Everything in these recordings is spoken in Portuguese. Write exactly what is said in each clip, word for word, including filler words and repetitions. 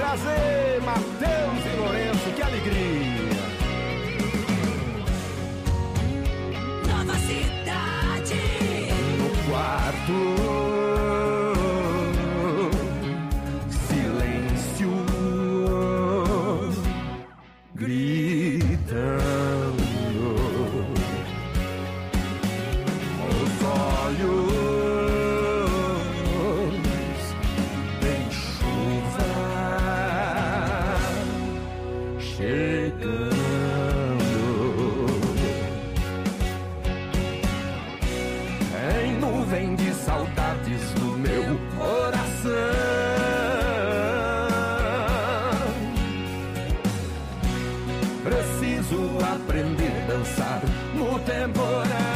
prazer, Matheus e Lourenço, que alegria. Nova Cidade. No quarto, silêncio, gritando. Os olhos tem chuva chegando. Em nuvem de saudades no meu coração, preciso aprender a dançar no temporão.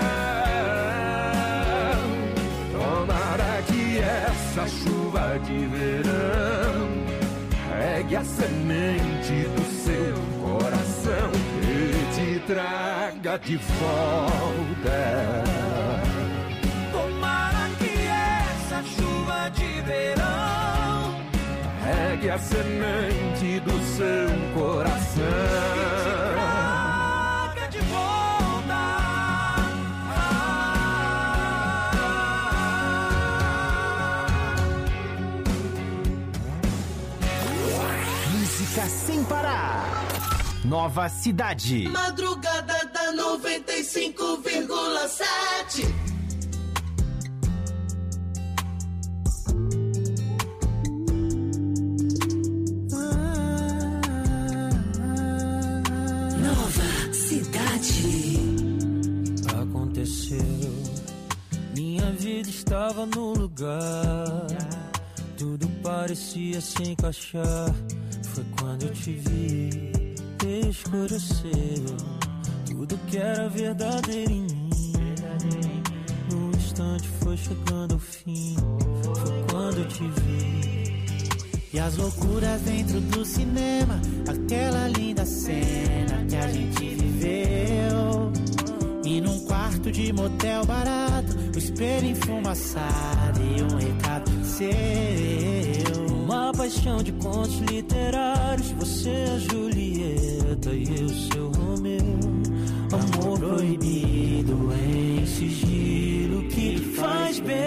Tomara que essa chuva de verão regue a semente do seu coração e te traga de volta. Tomara que essa chuva de verão regue a semente do seu coração e te traga de volta. Música sem parar. Nova Cidade. Madrugada da noventa e cinco vírgula sete. Nova Cidade. Aconteceu, minha vida estava no lugar, tudo parecia se encaixar. Foi quando eu te vi, escureceu tudo que era verdadeiro em mim. No instante foi chegando ao fim, foi quando eu te vi. E as loucuras dentro do cinema, aquela linda cena que a gente viveu. E num quarto de motel barato, o espelho enfumaçado e um recado seu. Uma paixão de contos literários, você a Julieta e eu seu Romeu. Amor proibido em sigilo que faz bem.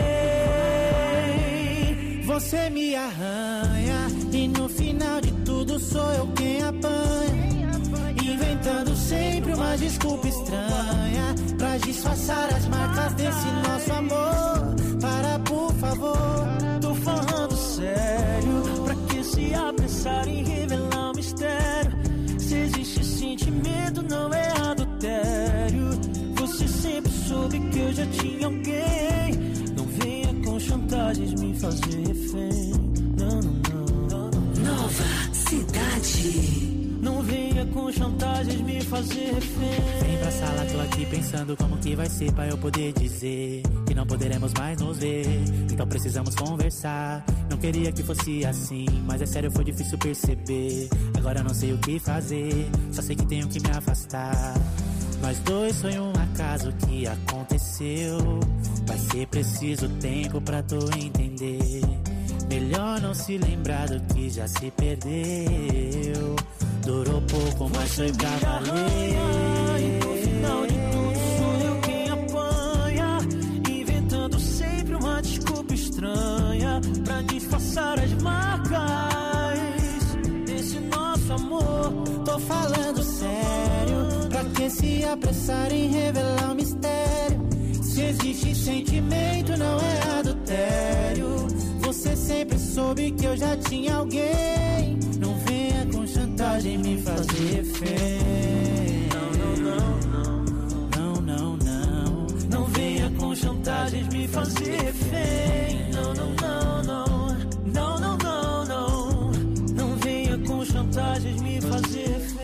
Você me arranha e no final de tudo sou eu quem apanha, inventando sempre uma desculpa estranha pra disfarçar as marcas desse nosso amor. Para, por favor. Tô falando sério, pra que se apressar em revelar um mistério? Se existe sentimento, não é adultério. Você sempre soube que eu já tinha alguém. Não venha com chantagens me fazer refém. Não, não, não, não, não. Nova Cidade. Não venha com chantagens me fazer refém. Vem pra sala, tô aqui pensando como que vai ser pra eu poder dizer que não poderemos mais nos ver. Então precisamos conversar. Não queria que fosse assim, mas é sério, foi difícil perceber. Agora eu não sei o que fazer, só sei que tenho que me afastar. Nós dois foi um acaso que aconteceu. Vai ser preciso tempo pra tu entender. Melhor não se lembrar do que já se perdeu. Durou pouco, mas foi pra valer. E no final de tudo sou eu quem apanha, inventando sempre uma desculpa estranha pra disfarçar as marcas desse nosso amor. Tô falando sério, pra que se apressar em revelar o mistério? Se existe sentimento, não é adultério. Você sempre soube que eu já tinha alguém. Não venha com chantagem me fazer refém. Não, não, não, não. Não, não, não. Não venha com chantagens me fazer refém. Não, não, não, não. Não, não, não, não. Não venha com chantagens me fazer refém.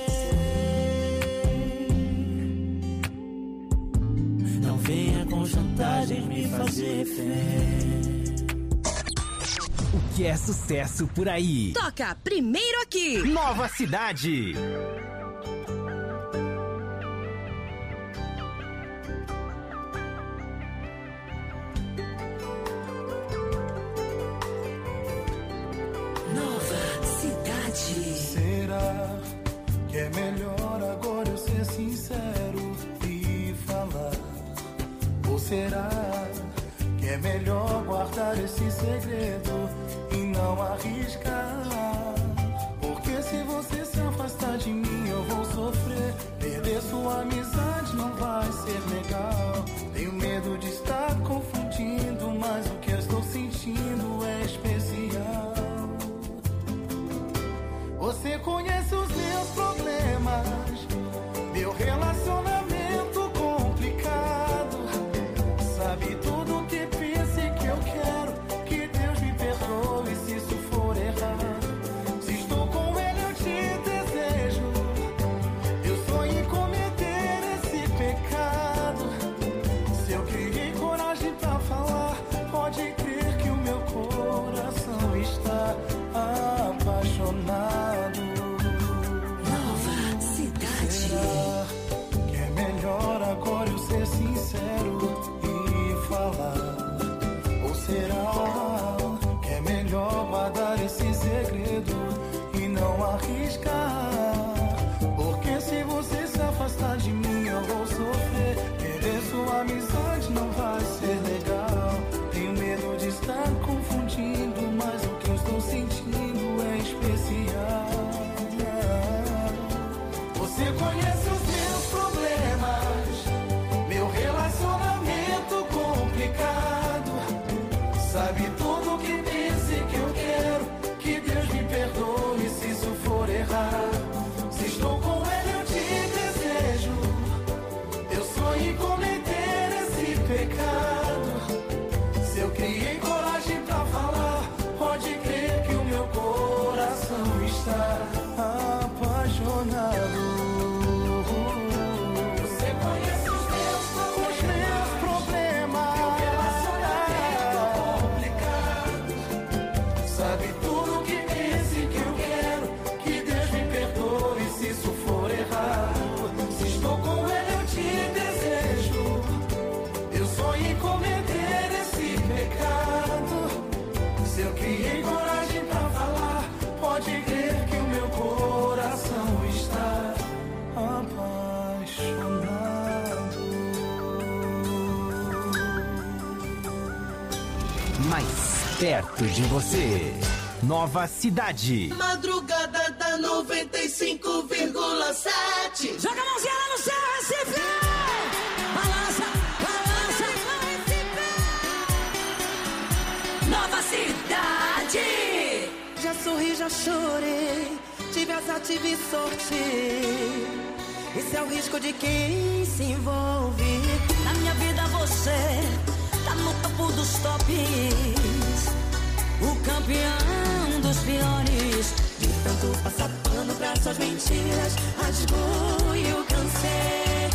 Não venha com chantagens me fazer refém. O que é sucesso por aí? Toca primeiro aqui. Nova Cidade. Nova Cidade. apaixonado. Nova Cidade. Será que é melhor agora eu ser sincero e falar? Ou será que é melhor guardar esse segredo e não arriscar? Porque se você se afastar de mim eu vou sofrer. Perder sua amizade não vai ser legal. Tenho medo de estar confundindo, mas o que eu estou sentindo é especial. Você conhece os meus problemas, meu relacionamento complicado. Sabe tudo o que pensa e que eu quero. Que Deus me perdoe se isso for errado. Se estou com ele eu te desejo. Eu sonho em cometer esse pecado. Se eu criei coragem pra falar, pode crer que o meu coração está apaixonado. Você conhece os meus problemas, os meus problemas, meu relacionamento complicado. Sabe tudo o que pensa e que eu quero. Que Deus me perdoe se isso for errado. Se estou com ele eu te desejo. Eu sonho em cometer esse pecado. Se eu criei coragem pra falar, pode crer que o meu coração está apaixonado. Mais perto de você. Nova Cidade. Madrugada da noventa e cinco vírgula sete. Joga a mãozinha lá no céu, Recife! Balança, balança, Recife! Nova Cidade! Já sorri, já chorei, tive azar, tive sorte. Esse é o risco de quem se envolve. Na minha vida você tá no topo dos tops, o campeão dos piores. De tanto passar pano pra suas mentiras, rasgou e eu cansei.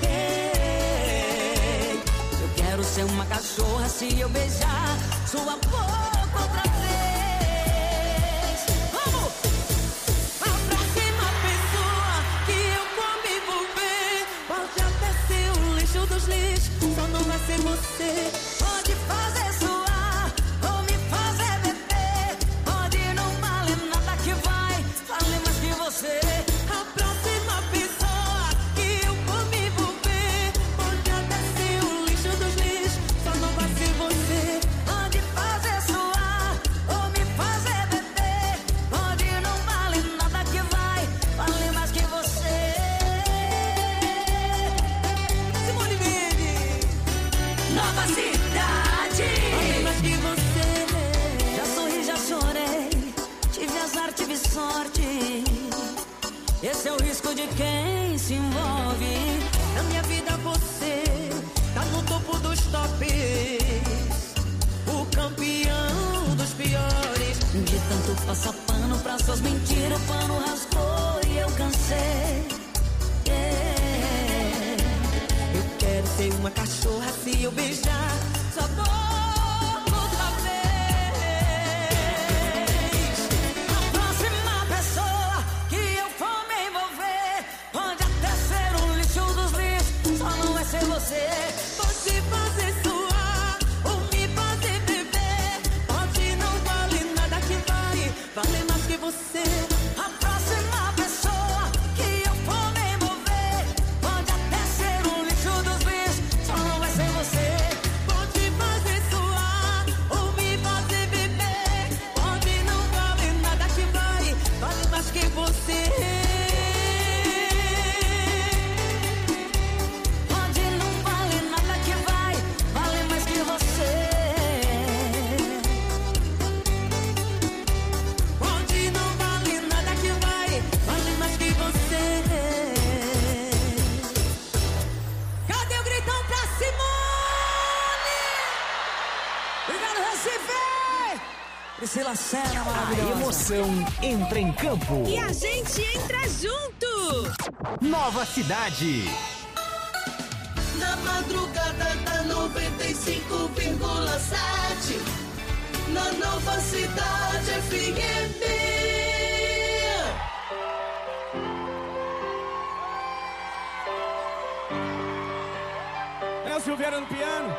Ei, Eu quero ser uma cachorra se eu beijar sua boca outra vez. Vamos! a próxima pessoa que eu vou me envolver pode até ser o lixo dos lixos, só não vai ser você. Pode fazer suar ou me fazer beber. Pode não valer nada que vai valer mais que você. A próxima pessoa que eu vou me envolver pode até ser o lixo dos lixos, só não vai ser você. Pode fazer suar ou me fazer beber. Pode não valer nada que vai valer mais que você. Simone Mendes, Nova Cidade. vale mais que você. Já sorri, já chorei, tive azar, tive sorte. Esse é o risco de quem se envolve. Na minha vida você tá no topo dos tops, o campeão dos piores. De tanto passar pano pra suas mentiras, o pano rasgou e eu cansei. Yeah. Eu quero ser uma cachorra se eu beijar sua boca outra vez. A próxima pessoa que eu for me envolver pode até ser o lixo dos lixos, só não vai ser você. Pode fazer suar ou me fazer beber, pode não valer nada que vai valer mais que você. A próxima pessoa que eu for me envolver pode até ser o lixo dos lixos, só não vai ser você. Pode fazer suar ou me fazer beber, pode não valer nada que vai valer mais que você. Pode não valer nada que vai valer mais que você. Pode não valer nada que vai valer mais que você. Cadê o gritão pra Simone? Obrigado, Recife! Priscila Senna, A maravilhosa. emoção entra em campo. E a gente entra junto! Nova Cidade. Na madrugada da noventa e cinco vírgula sete. Na Nova Cidade F M. João Silveira no piano.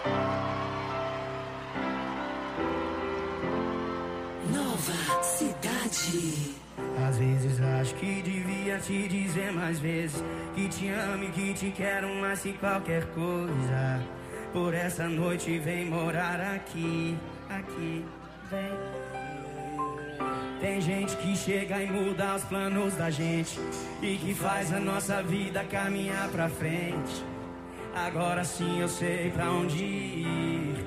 Nova Cidade. Às vezes acho que devia te dizer mais vezes que te amo e que te quero mais que qualquer coisa. Por essa noite vem morar aqui, aqui, vem. Tem gente que chega e muda os planos da gente e que faz a nossa vida caminhar pra frente. Agora sim eu sei pra onde ir.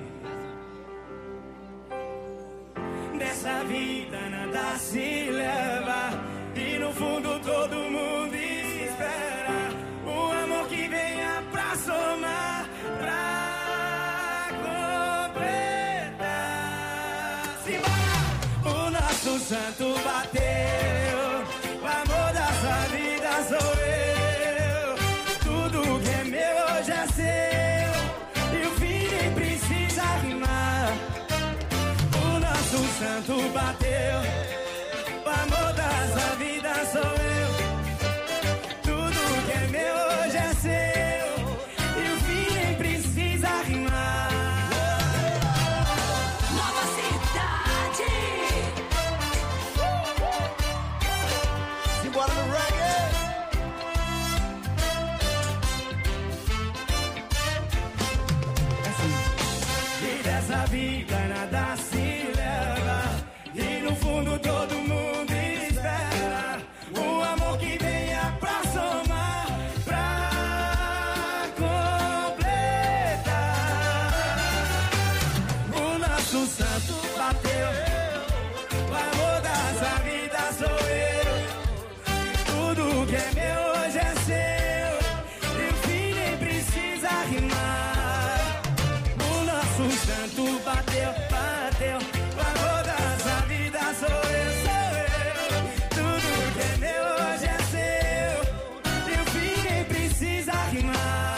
Dessa vida nada se leva e no fundo todo mundo espera um amor que venha pra somar, pra completar. Simbora! O nosso santo bateu, o amor da sua vida sou eu. Tudo que é meu hoje é seu e o fim nem precisa rimar. O santo bateu, o amor da sua vida sou eu. Tudo que é meu hoje é seu e o fim nem precisa rimar. Nova Cidade. Simbora no reggae. E dessa vida nada se e no fundo todo mundo espera um amor que venha pra somar, pra completar. O nosso santo bateu, o amor da sua vida sou eu. Tudo que é meu hoje é seu e o fim nem precisa rimar. O nosso santo bateu, bateu. Sou eu, sou eu. Tudo que é meu hoje é seu e o fim nem precisa rimar.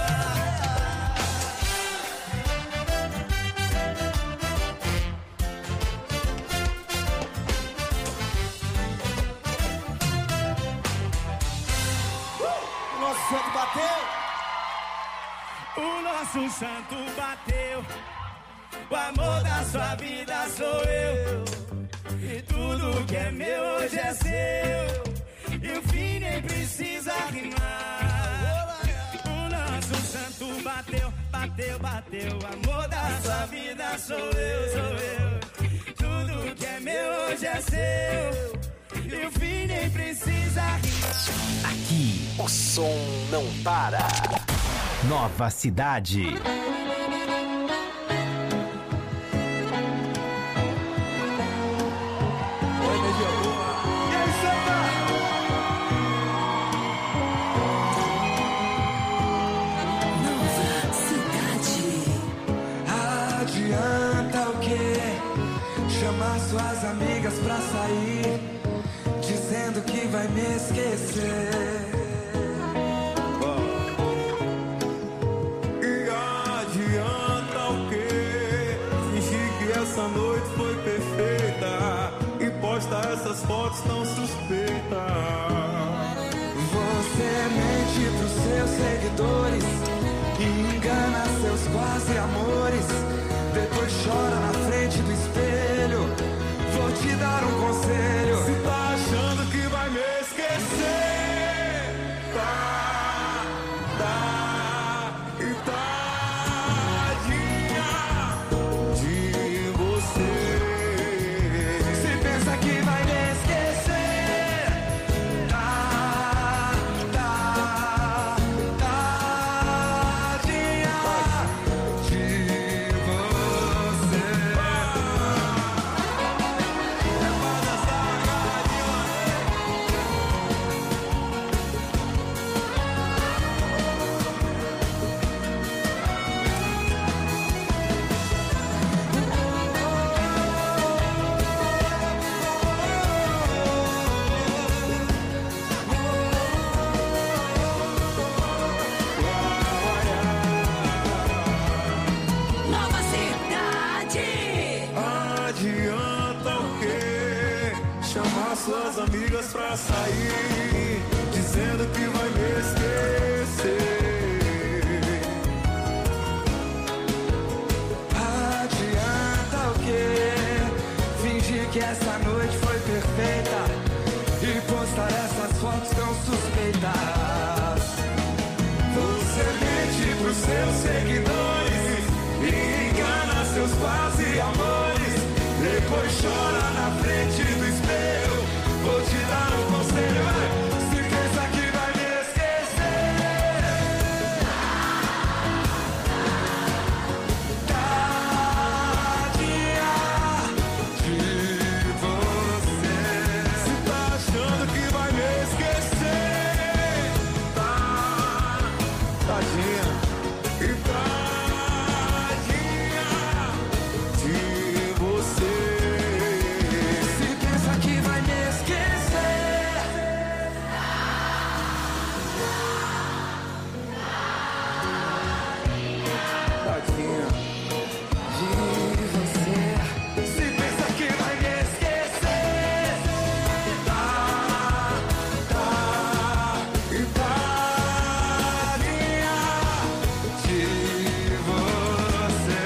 O nosso santo bateu. O nosso santo bateu. O amor da sua vida sou eu. E tudo que é meu hoje é seu e o fim nem precisa rimar. O nosso santo bateu, bateu, bateu. O amor da sua vida sou eu, sou eu. Tudo que é meu hoje é seu e o fim nem precisa rimar. Aqui o som não para. Nova Cidade. Suas amigas pra sair, dizendo que vai me esquecer. E adianta o quê? Fingir que essa noite foi perfeita e posta essas fotos tão suspeitas. Você mente pros seus seguidores e engana seus quase amores. Depois chora na frente do espelho. Vou te dar um conselho. Se tá achando que vai me esquecer, tá, tá, e tadinha de você. Se pensa que vai me esquecer, tá, tá, tadinha de você. Suas amigas pra sair, dizendo que vai me esquecer. essa noite foi perfeita e postar essas fotos tão suspeitas. Você mente pros seus seguidores e engana seus quase amores. Depois chora na frente do espelho. Vou te dar um conselho, vai. Se pensa que vai me esquecer, tadinha de você. Se tá achando que vai me esquecer, tá, tadinha e tadinha de você. Se pensa que vai me esquecer, tadinha de você. Se pensa que vai me esquecer, tá, tá e tadinha de você.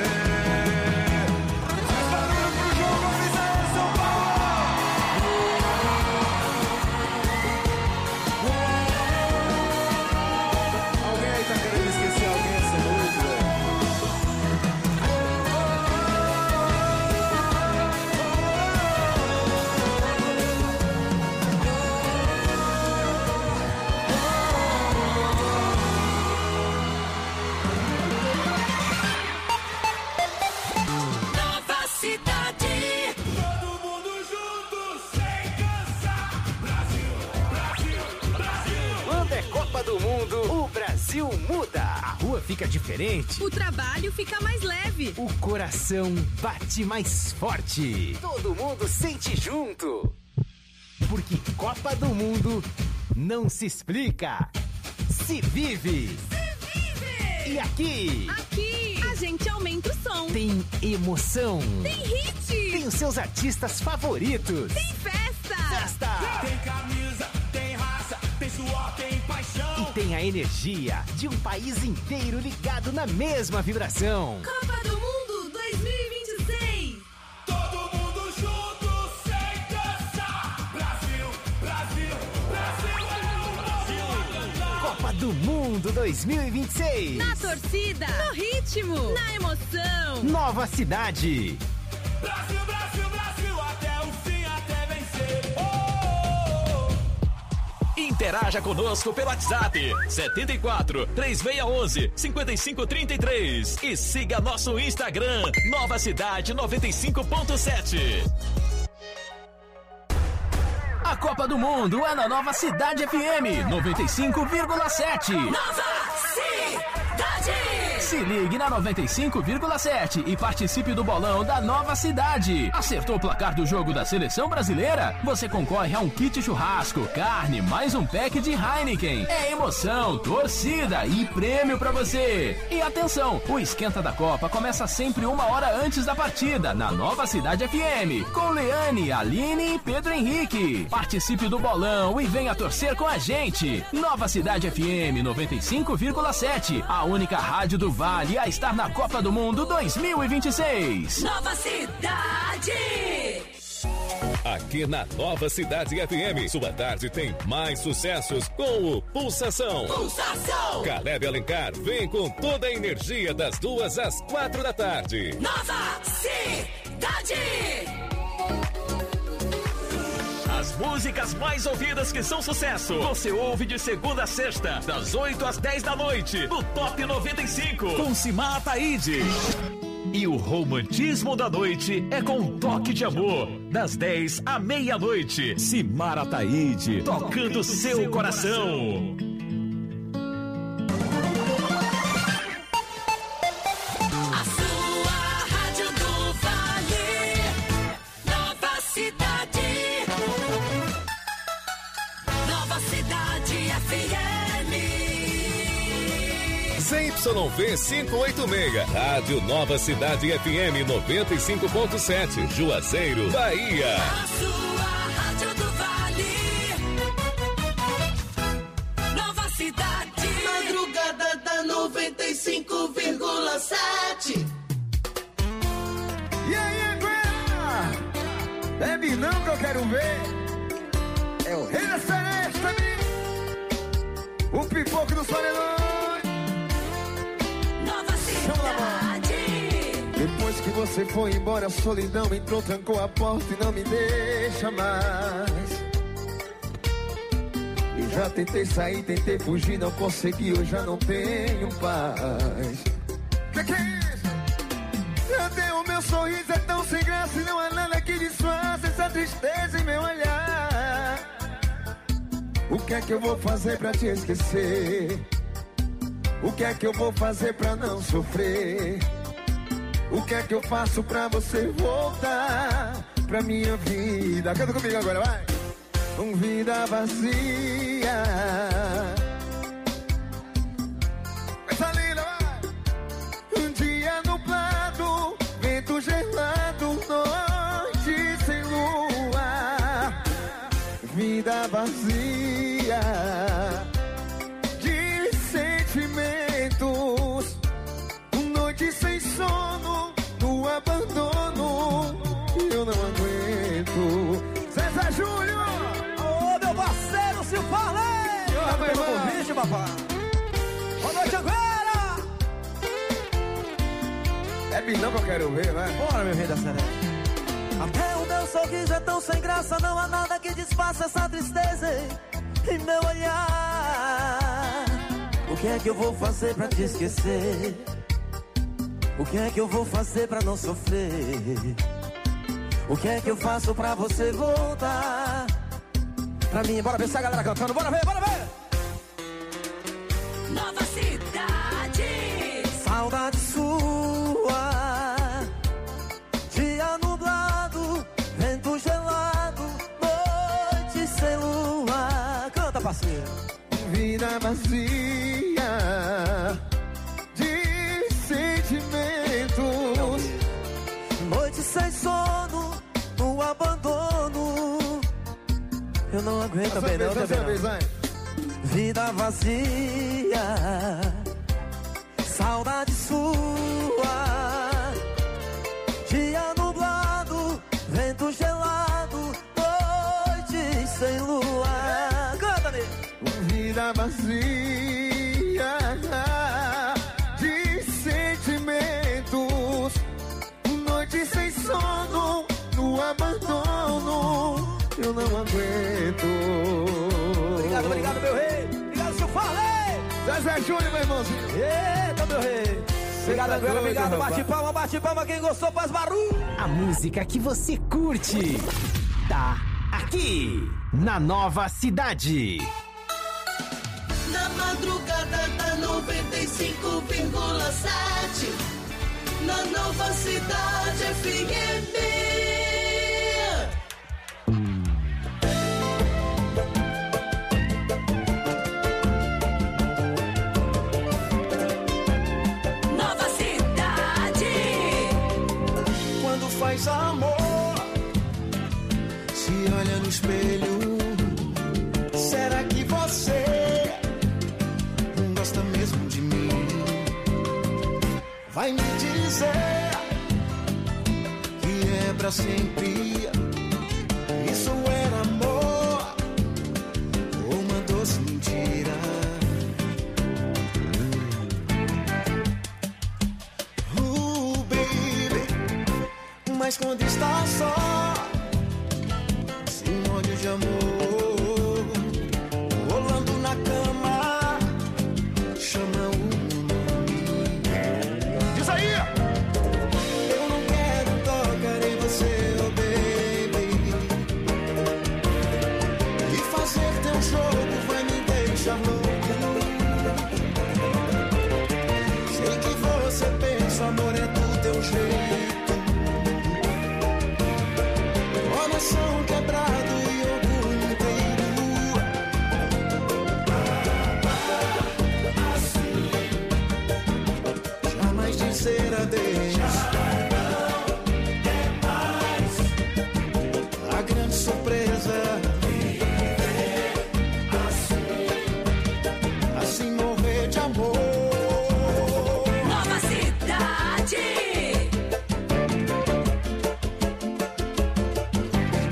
Faz barulho pro João Gomes aí, São Paulo. Alguém aí tá querendo esquecer alguém essa noite, velho? Nova cidade. Todo mundo junto, sem cansar. Brasil, Brasil, Brasil. Quando é Copa do Mundo, o Brasil muda. A rua fica diferente. O trabalho fica mais leve. O coração bate mais forte. Todo mundo sente junto. Porque Copa do Mundo não se explica, se vive. Se vive! E aqui Aqui, a gente aumenta o som. tem emoção. Tem hit. Tem os seus artistas favoritos. Tem festa. Festa! Tem camisa, tem raça, tem suor, tem paixão. E tem a energia de um país inteiro ligado na mesma vibração. Copa do Mundo dois mil e vinte e seis. Todo mundo junto, sem cansar. Brasil, Brasil, Brasil é o Brasil a cantar. Copa do Mundo dois mil e vinte e seis. Na torcida, no ritmo, na emoção. Nova cidade. Brasil, Brasil, Brasil, até o fim, até vencer. Oh! Interaja conosco pelo WhatsApp setenta e quatro, três seis um um, cinco cinco três três e siga nosso Instagram Nova Cidade noventa e cinco ponto sete. A Copa do Mundo é na Nova Cidade F M noventa e cinco vírgula sete. Nova cidade. Se ligue na noventa e cinco vírgula sete e participe do bolão da Nova Cidade. Acertou o placar do jogo da seleção brasileira? Você concorre a um kit churrasco, carne, mais um pack de Heineken. É emoção, torcida e prêmio pra você. E atenção, o Esquenta da Copa começa sempre uma hora antes da partida, na Nova Cidade F M, com Leane, Aline e Pedro Henrique. Participe do bolão e venha torcer com a gente. Nova Cidade F M noventa e cinco vírgula sete, a única rádio do Vale a estar na Copa do Mundo dois mil e vinte e seis. Nova cidade. Aqui na Nova Cidade F M, sua tarde tem mais sucessos com o Pulsação. Pulsação. Caleb Alencar vem com toda a energia das duas às quatro da tarde. Nova cidade. As músicas mais ouvidas que são sucesso, você ouve de segunda a sexta, das oito às dez da noite, no Top noventa e cinco, com Simar Ataíde. E o romantismo da noite é com um toque de amor, das dez à meia-noite. Simar Ataíde, tocando seu coração. A sua rádio do Vale. Nova cidade. Nova cidade F M. Z Y V quinhentos e oitenta e seis, Rádio Nova Cidade F M noventa e cinco ponto sete, Juazeiro, Bahia. A sua rádio do Vale. Nova cidade. Madrugada da noventa e cinco vírgula sete. E aí, Guerra? Bebe não que eu quero ver. É o rei da seresta, o pipoco dos paredões. Nova cidade. Depois que você foi embora, a solidão entrou, trancou a porta e não me deixa mais. Eu já tentei sair, tentei fugir, não consegui, eu já não tenho paz. Que que é isso? Cadê o meu sorriso? É tão sem graça e não há nada que disfarce essa tristeza em meu olhar. O que é que eu vou fazer pra te esquecer? O que é que eu vou fazer pra não sofrer? O que é que eu faço pra você voltar pra minha vida? Canta comigo agora, vai! Com vida vazia. Essa linda, vai! Um dia nublado, vento gelado, noite sem lua. Vida vazia de sentimentos. Noite sem sono, no abandono. Eu não aguento. César Júnior! Ô, meu parceiro, se fala aí! Tá pelo convite, papai. Boa noite agora! É bilhão que eu quero ver, vai. Bora, meu rei da serena. Até o meu sorriso é tão sem graça, não há nada que disfarce essa tristeza em meu olhar. O que é que eu vou fazer pra te esquecer? O que é que eu vou fazer pra não sofrer? O que é que eu faço pra você voltar pra mim? Bora ver se a galera cantando, bora ver, bora ver! Nova cidade. Saudade sua, dia nublado, vento gelado, noite sem lua. Canta, parceiro. Vida vazia de sentimentos. Noite sem sono, no abandono. Eu não aguento bem, não, também não. Vida vazia, saudade sua, dia nublado, vento gelado, noite sem lua. Canta-me! Vida vazia de sentimentos. Noite sem sono, no abandono. Eu não aguento. Obrigado, obrigado, meu rei. Obrigado, seu Farley. Zezé Júnior, meu irmãozinho. Eita, meu rei. Obrigado, tá Anguela, obrigado. Doido, Bate palma, bate palma. Quem gostou faz barulho. A música que você curte tá aqui na Nova Cidade. Na madrugada da noventa e cinco vírgula sete, na Nova Cidade F M. Nova cidade. Quando faz amor, se olha no espelho, será que você gosta mesmo de mim? Vai me dizer que é pra sempre. Isso era amor ou uma doce mentira? Uh, baby, mas quando está só, sem ódio de amor, rolando na cama, chama o meu nome. Diz aí! Eu não quero tocar em você, oh baby, e fazer teu jogo vai me deixar louco. Sei que você pensa, amor é do teu jeito. Coração quebrado e orgulho inteiro. Assim, jamais dizer adeus. É mais a grande surpresa. Viver assim, assim morrer de amor. Nova cidade.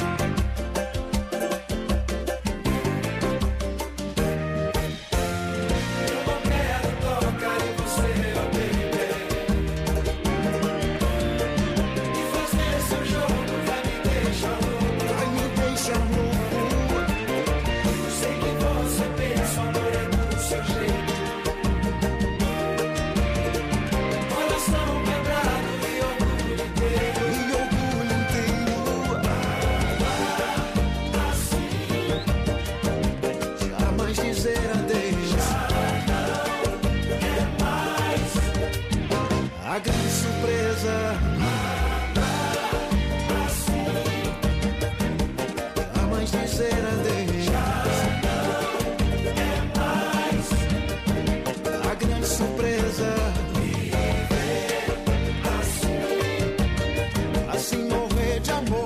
dizer adeus. Já não é mais a grande surpresa. Viver assim, assim morrer de amor.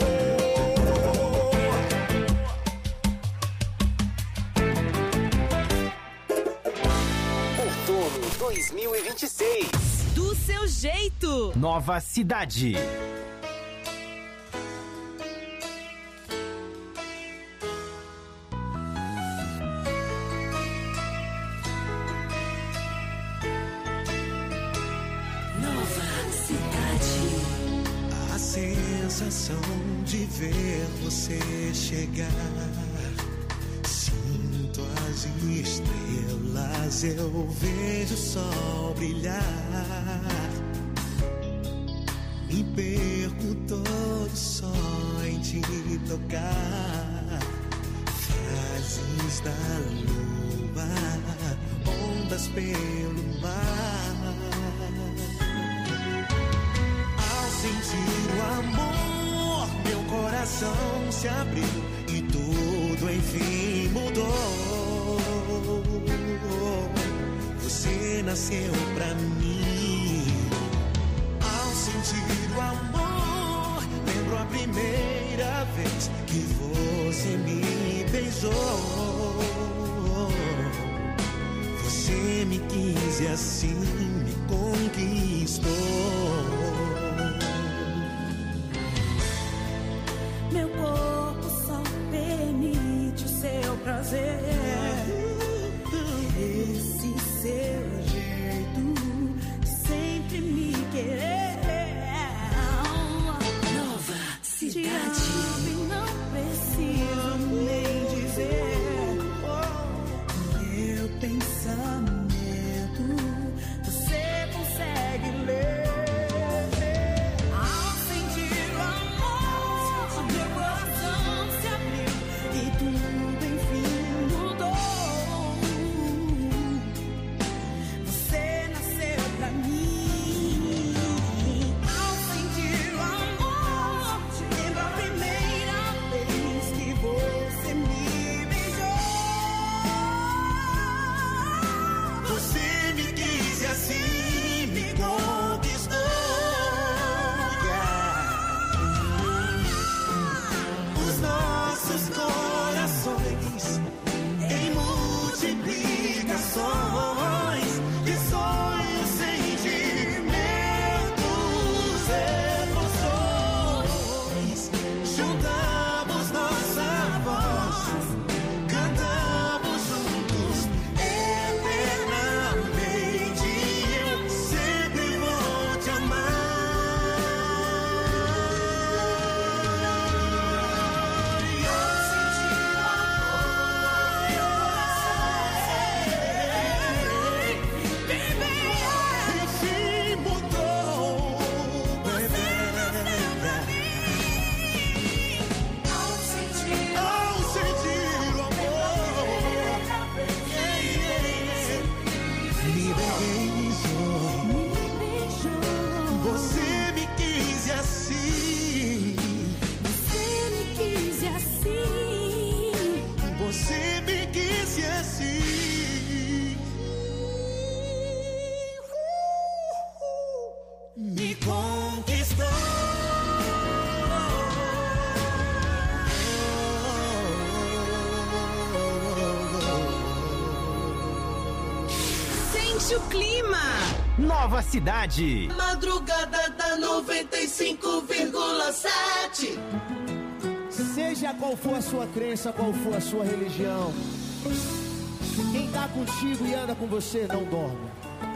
Outono dois mil e vinte e seis. Do seu jeito. Nova Cidade. A sensação de ver você chegar, sinto as estrelas, eu vejo o sol brilhar, me perco todo só em te tocar, frases da lua, ondas pelo mar. Sentir o amor, meu coração se abriu e tudo enfim mudou. Você nasceu pra mim. Ao sentir o amor, lembro a primeira vez que você me beijou. Você me quis e assim me conquistou. Meu corpo só permite o seu prazer. Esse seu jeito de sempre me querer. Nova Cidade. Te amo e não preciso nem dizer. Meu pensamento você consegue ler. O clima. Nova Cidade. Madrugada da noventa e cinco vírgula sete. Seja qual for a sua crença, qual for a sua religião, quem tá contigo e anda com você não dorme.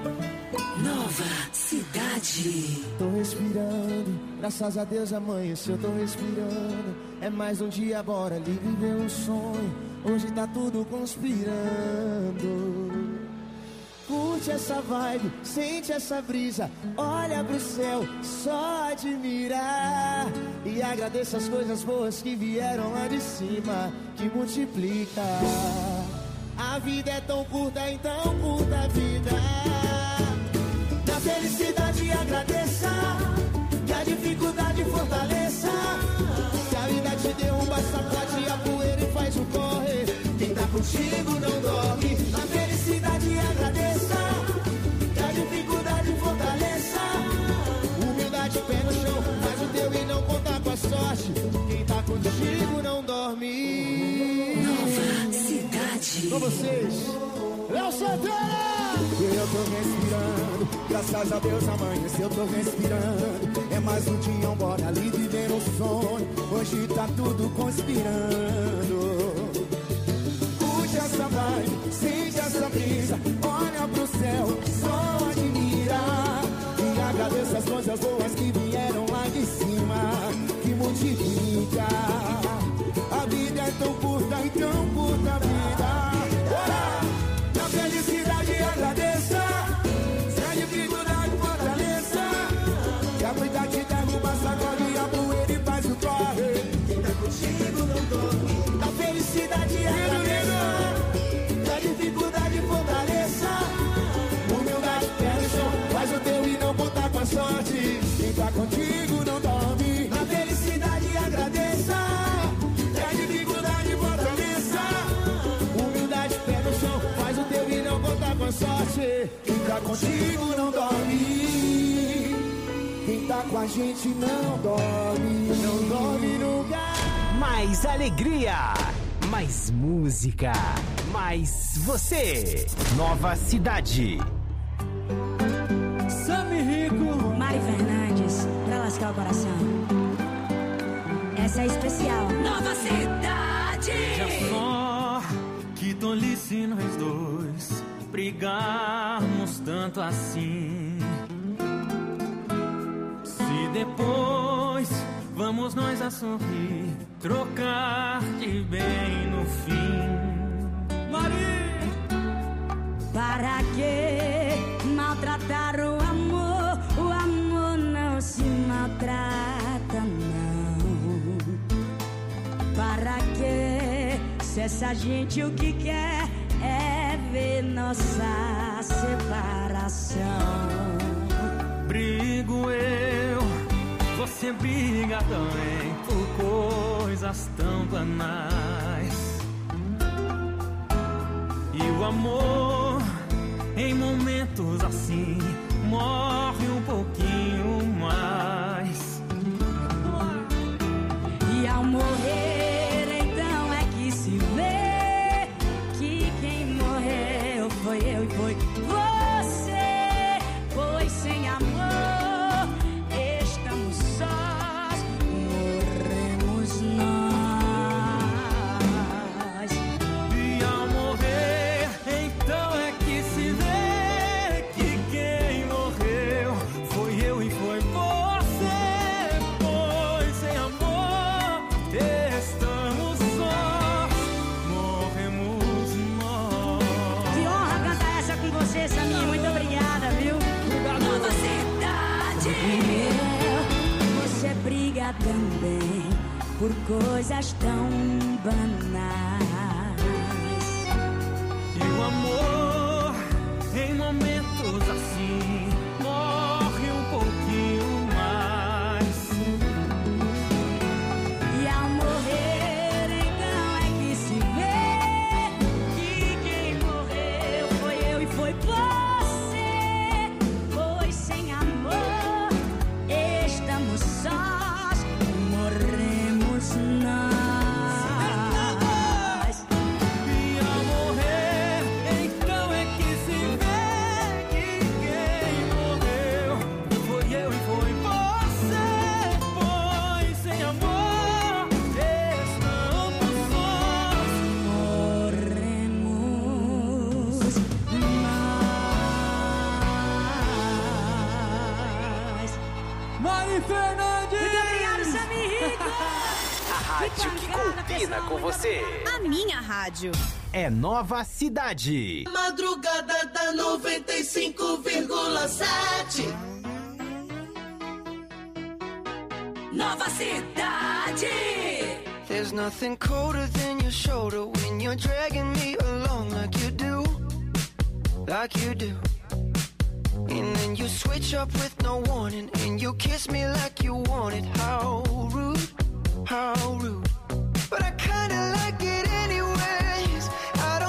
Nova Cidade. Tô respirando, graças a Deus amanheceu, tô respirando. É mais um dia, bora ali viver um sonho. Hoje tá tudo conspirando. Curte essa vibe, sente essa brisa, olha pro céu, só admirar. E agradeça as coisas boas que vieram lá de cima, que multiplica. A vida é tão curta, então curta a vida. Na felicidade agradeça, que a dificuldade fortaleça. Se a vida te derruba, sacode a poeira e faz contigo não dorme. Na felicidade agradeça, que a dificuldade fortaleça. Humildade, pé no chão, faz o teu e não conta com a sorte. Quem tá contigo não dorme. Nova Cidade. Com vocês, Léo Santana! Eu tô respirando, graças a Deus amanheceu, eu tô respirando. É mais um dia, embora ali viver um sonho. Hoje tá tudo conspirando. Curte essa vibe, sente essa brisa. Olha pro céu, só admira. E agradeça as coisas boas que vieram lá de cima, que multiplica. A vida é tão curta e tão curta a vida. Na felicidade agradeça, se a dificuldade fortaleça. Que a muita te derruba, sacode a poeira e faz o corre. Quem tá contigo não dorme. Na felicidade agradeça, se a dificuldade fortaleça. Humildade, pé no chão, faz o teu e não conta com a sorte. Quem tá contigo não dorme. Na felicidade agradeça, se a dificuldade fortaleça. Humildade, pé no chão, faz o teu e não conta com a sorte. Quem tá contigo não dorme. Quem tá com a gente não dorme. Não dorme nunca. Mais alegria, mais música, mais você. Nova Cidade. Sammy Rico, Mari Fernandes, pra lascar o coração. Essa é especial. Nova Cidade. Já só que tolice nós dois brigarmos tanto assim. Se depois vamos nós a sorrir, trocar de bem no fim. Mari! Para que maltratar o amor? O amor não se maltrata, não. Para que, se essa gente o que quer é ver nossa separação. Brigo eu, você briga também por coisas tão banais. E o amor, em momentos assim, morre um pouquinho mais. E ao morrer, então é que se vê que quem morreu foi eu e foi você. Pois sem amor estamos sós, morremos nós. E ao morrer, então é que se vê que quem morreu foi eu e foi você. Pois sem amor estamos sós, morremos nós. Que honra cantar essa com você, Samir. Muito obrigada, viu? Nova Cidade. Você briga também por coisas tão banais. E o amor, em momentos assim, morre um pouquinho mais. E ao morrer, então é que se vê que quem morreu foi eu e foi você. Pois sem amor estamos sós, morremos nós. E ao morrer, então é que se vê que quem morreu foi eu e foi você. Pois sem amor estamos sós, morremos nós. Mari Fernandes! Muito obrigado, Samir Rico! A rádio que combina com você. A minha rádio. É Nova Cidade. Madrugada da noventa e cinco vírgula sete. Nova Cidade. There's nothing colder than your shoulder when you're dragging me along like you do, like you do. And then you switch up with no warning, and you kiss me like you want it. How rude, how rude. But I kinda like it anyways. I don't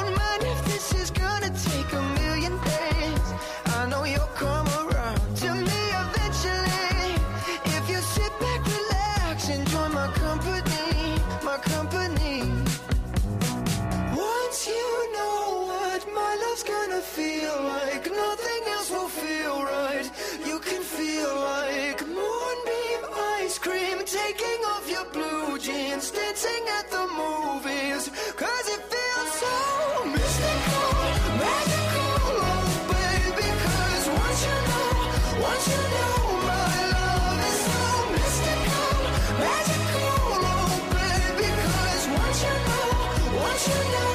just dancing at the movies. Cause it feels so mystical, magical, oh baby. Cause once you know, once you know, my love is so mystical, magical, oh baby. Cause once you know, once you know,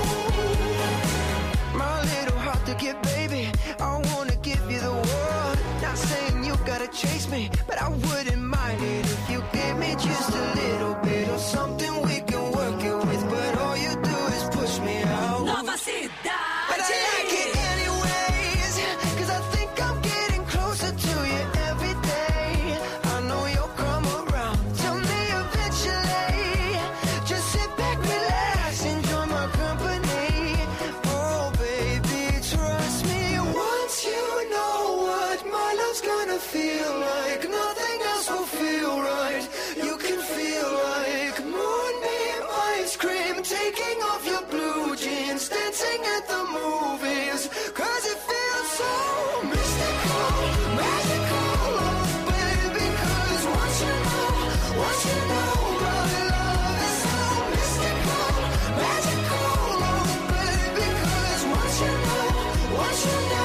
my little heart to give, baby, I wanna give you the world. Not saying you gotta chase me, but I wouldn't mind it if you give me just a little bit of something we can work it with. But all you do is push me out. Nova Cidade. But I like it anyways, cause I think I'm getting closer to you every day. I know you'll come around to me eventually. Just sit back, relax, enjoy my company. Oh baby, trust me, once you know what my love's gonna feel like, nothing else will feel right. You can feel like moonbeam ice cream, taking off your blue jeans, dancing at the movies. Cause it feels so mystical, magical, oh baby. Cause once you know, once you know, my love is so mystical, magical, oh baby. Cause once you know, once you know.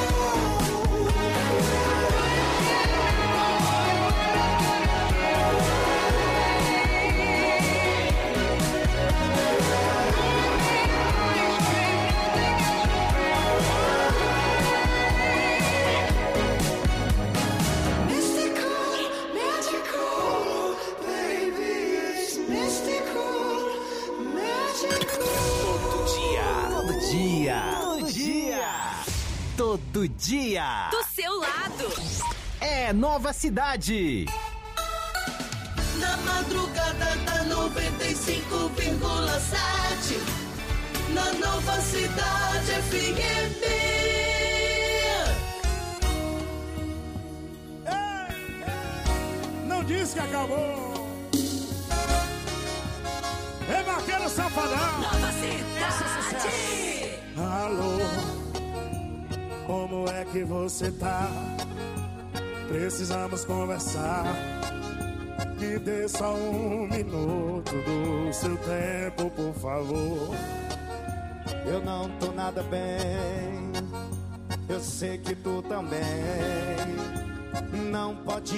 Todo dia, todo dia, todo dia. Do seu lado. É Nova Cidade. Na madrugada da noventa e cinco vírgula sete, na Nova Cidade F M. Não diz que acabou. É bacana, safadão. Nova Cidade. Alô, como é que você tá? Precisamos conversar. Me dê só um minuto do seu tempo, por favor. Eu não tô nada bem, eu sei que tu também não pode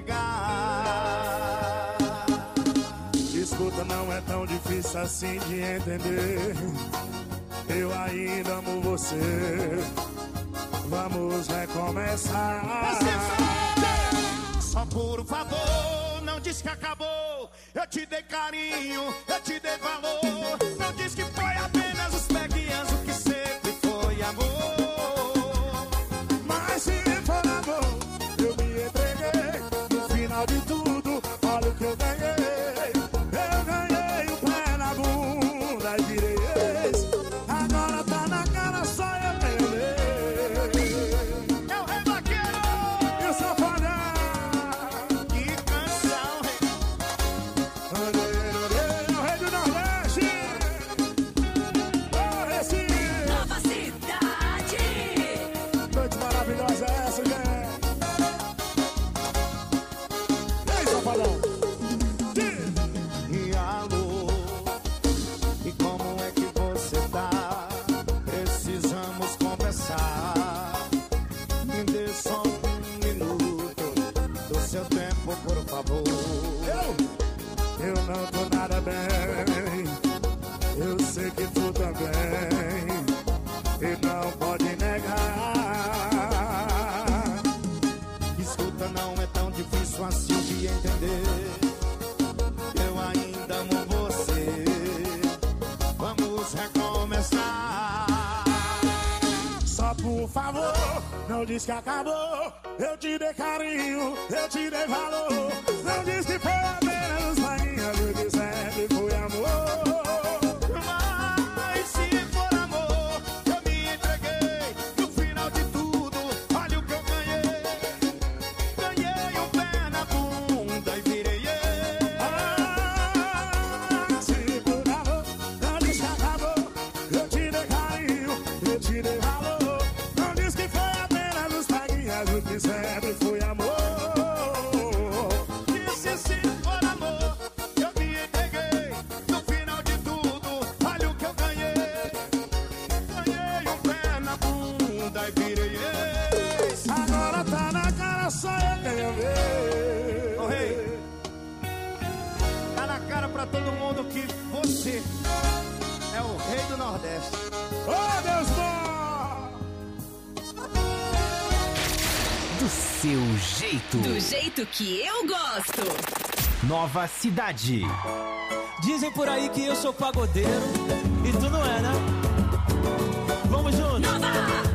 negar. Escuta, não é tão difícil assim de entender. Eu ainda amo você. Vamos recomeçar. Só por favor, não diz que acabou. Eu te dei carinho, eu te dei valor. Não diz que foi apenas os peguinhos, o que sempre foi amor. Mas se for amor, eu me entreguei. No final de tudo, olha o que eu ganhei. Eu ganhei o pé na bunda e virei ex. Agora tá na cara, só eu tenho lei. É o rei vaqueiro e o safadão. Que canção, rei. Olha, olha, olha, o rei do Nordeste. Ô, Recife. Nova Cidade. Noite maravilhosa é essa, gente. E aí, safadão? E alô, e como é que você tá? Precisamos conversar. Me dê só um minuto do seu tempo, por favor. Eu, eu não tô nada bem. Eu sei que tu também. E não pode negar. Escuta, não é tão difícil assim de entender. Eu ainda amo você. Vamos recomeçar. Só por favor, não diz que acabou. Eu te dei carinho, eu te dei valor. Não diz que foi apenas os maninhas, eu que sempre fui amor. Mas se for amor, eu me entreguei. No final de tudo, olha o que eu ganhei. Ganhei um pé na bunda e virei ex. Ah, se por amor, não diz que acabou. Eu te dei carinho, eu te dei valor. Não diz que foi apenas os paguinhas, eu que sempre fui amor. Disse se for amor, eu me entreguei. É o rei do Nordeste. Ô, oh, Deus bom! Do seu jeito. Do jeito que eu gosto. Nova Cidade. Dizem por aí que eu sou pagodeiro e tu não é, né? Vamos juntos. Nova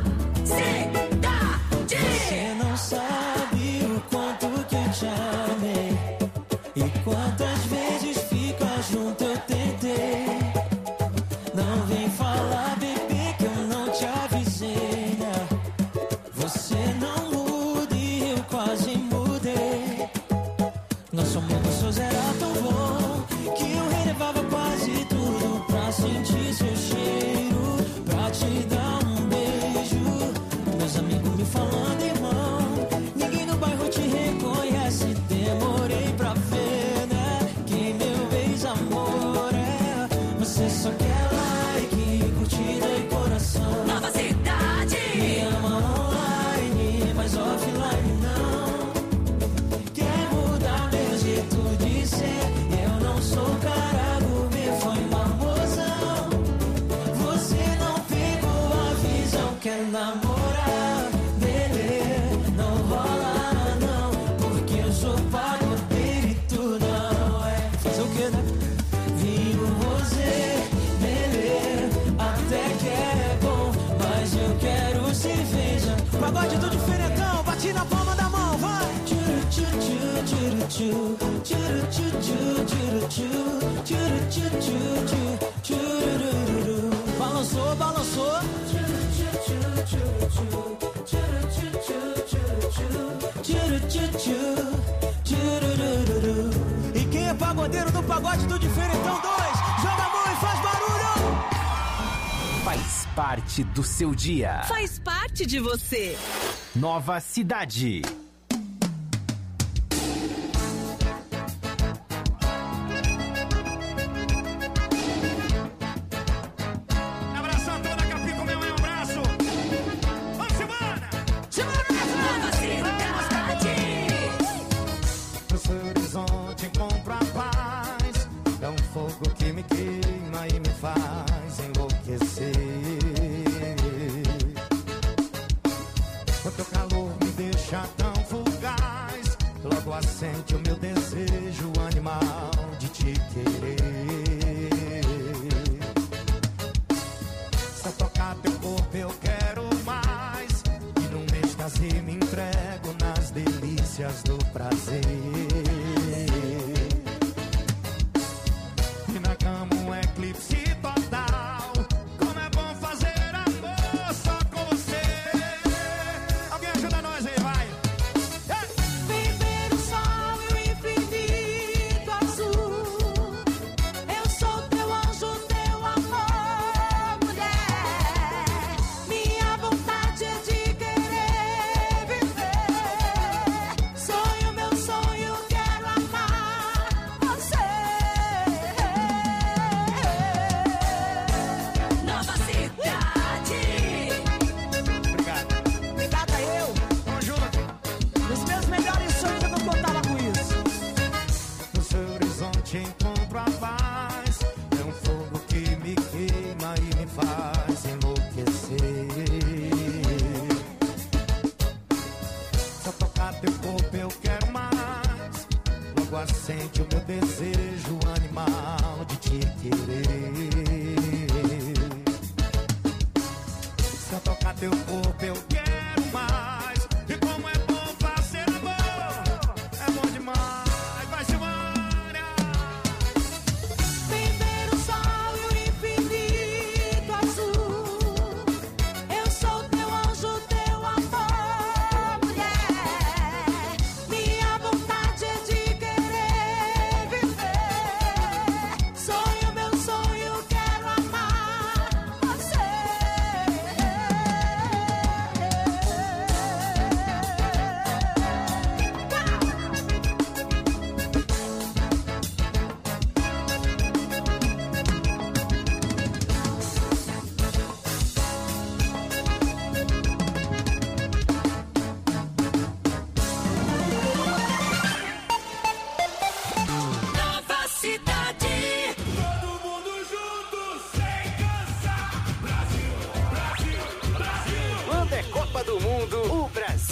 Cidade. Você não sabe o quanto que eu te amei e quantas vezes ficar junto eu tentei. Não vem falar, bebê, que eu não te avisei, né? Você não muda e eu quase mudei. Nosso mundo sozinho era tão bom que eu relevava quase tudo pra sentir seu cheiro, pra te dar um beijo. Meus amigos me falando, irmão, ninguém no bairro te reconhece. Demorei pra ver, né, que meu ex-amor é. Você só quer like, curtida e coração. Nova Cidade. Me ama online, mas offline não. Quer mudar meu jeito de ser? Eu não sou cara gourmet, foi famosão. Você não pegou a visão. Quer namorar? Beleza, não rola não, porque eu sou pagodeiro e tu não é. Fazer o que, né? Vinho rosé, beleza, até que é bom, mas eu quero cerveja. Pagode do diferentão, bate na palma da mão, vai! Tchuru tchu tchu, tchuru tchu, tchuru tchu tchu, tchuru tchu, tchuru tchu tchu, tchurururu. Balançou, balançou. Tchuru tchu tchu, tchuru tchu, tchuru tchu, tchuru tchu, tchurururu. E quem é pagodeiro do pagode do diferentão dois, joga a mão e faz barulho! Faz parte do seu dia. Faz parte de você. Nova Cidade. Abração toda Capico, meu é um abraço. Vamos embora! Nova Cidade. No seu horizonte encontro a paz. É um fogo que me queima e me faz enlouquecer. O teu calor me deixa tão fugaz. Logo acende o meu desejo animal de te querer. Se eu tocar teu corpo eu quero mais. E num êxtase me entrego nas delícias do prazer. E na cama um eclipse total. Como é bom fazer amor só com você. Alguém ajuda nós aí, vai. Viver o sol e o infinito azul. Eu sou teu anjo, teu amor, mulher. Minha vontade é de querer viver. Sonho, meu sonho, quero amar você. Nova Cidade. Obrigado. Obrigada eu, Vamos junto. nos meus melhores sonhos eu não contava com isso. No seu horizonte encontro a paz. É um fogo que me queima e me faz enlouquecer. Se eu tocar teu corpo eu quero mais. Logo acende o meu desejo animal de te querer. Se eu tocar teu corpo eu quero mais. E como é bom fazer amor, é bom demais. Vai se embora. Viver o sol e o infinito azul. Eu sou teu anjo, teu amor, mulher. Minha vontade é de querer viver. Sonho, meu sonho, quero amar você.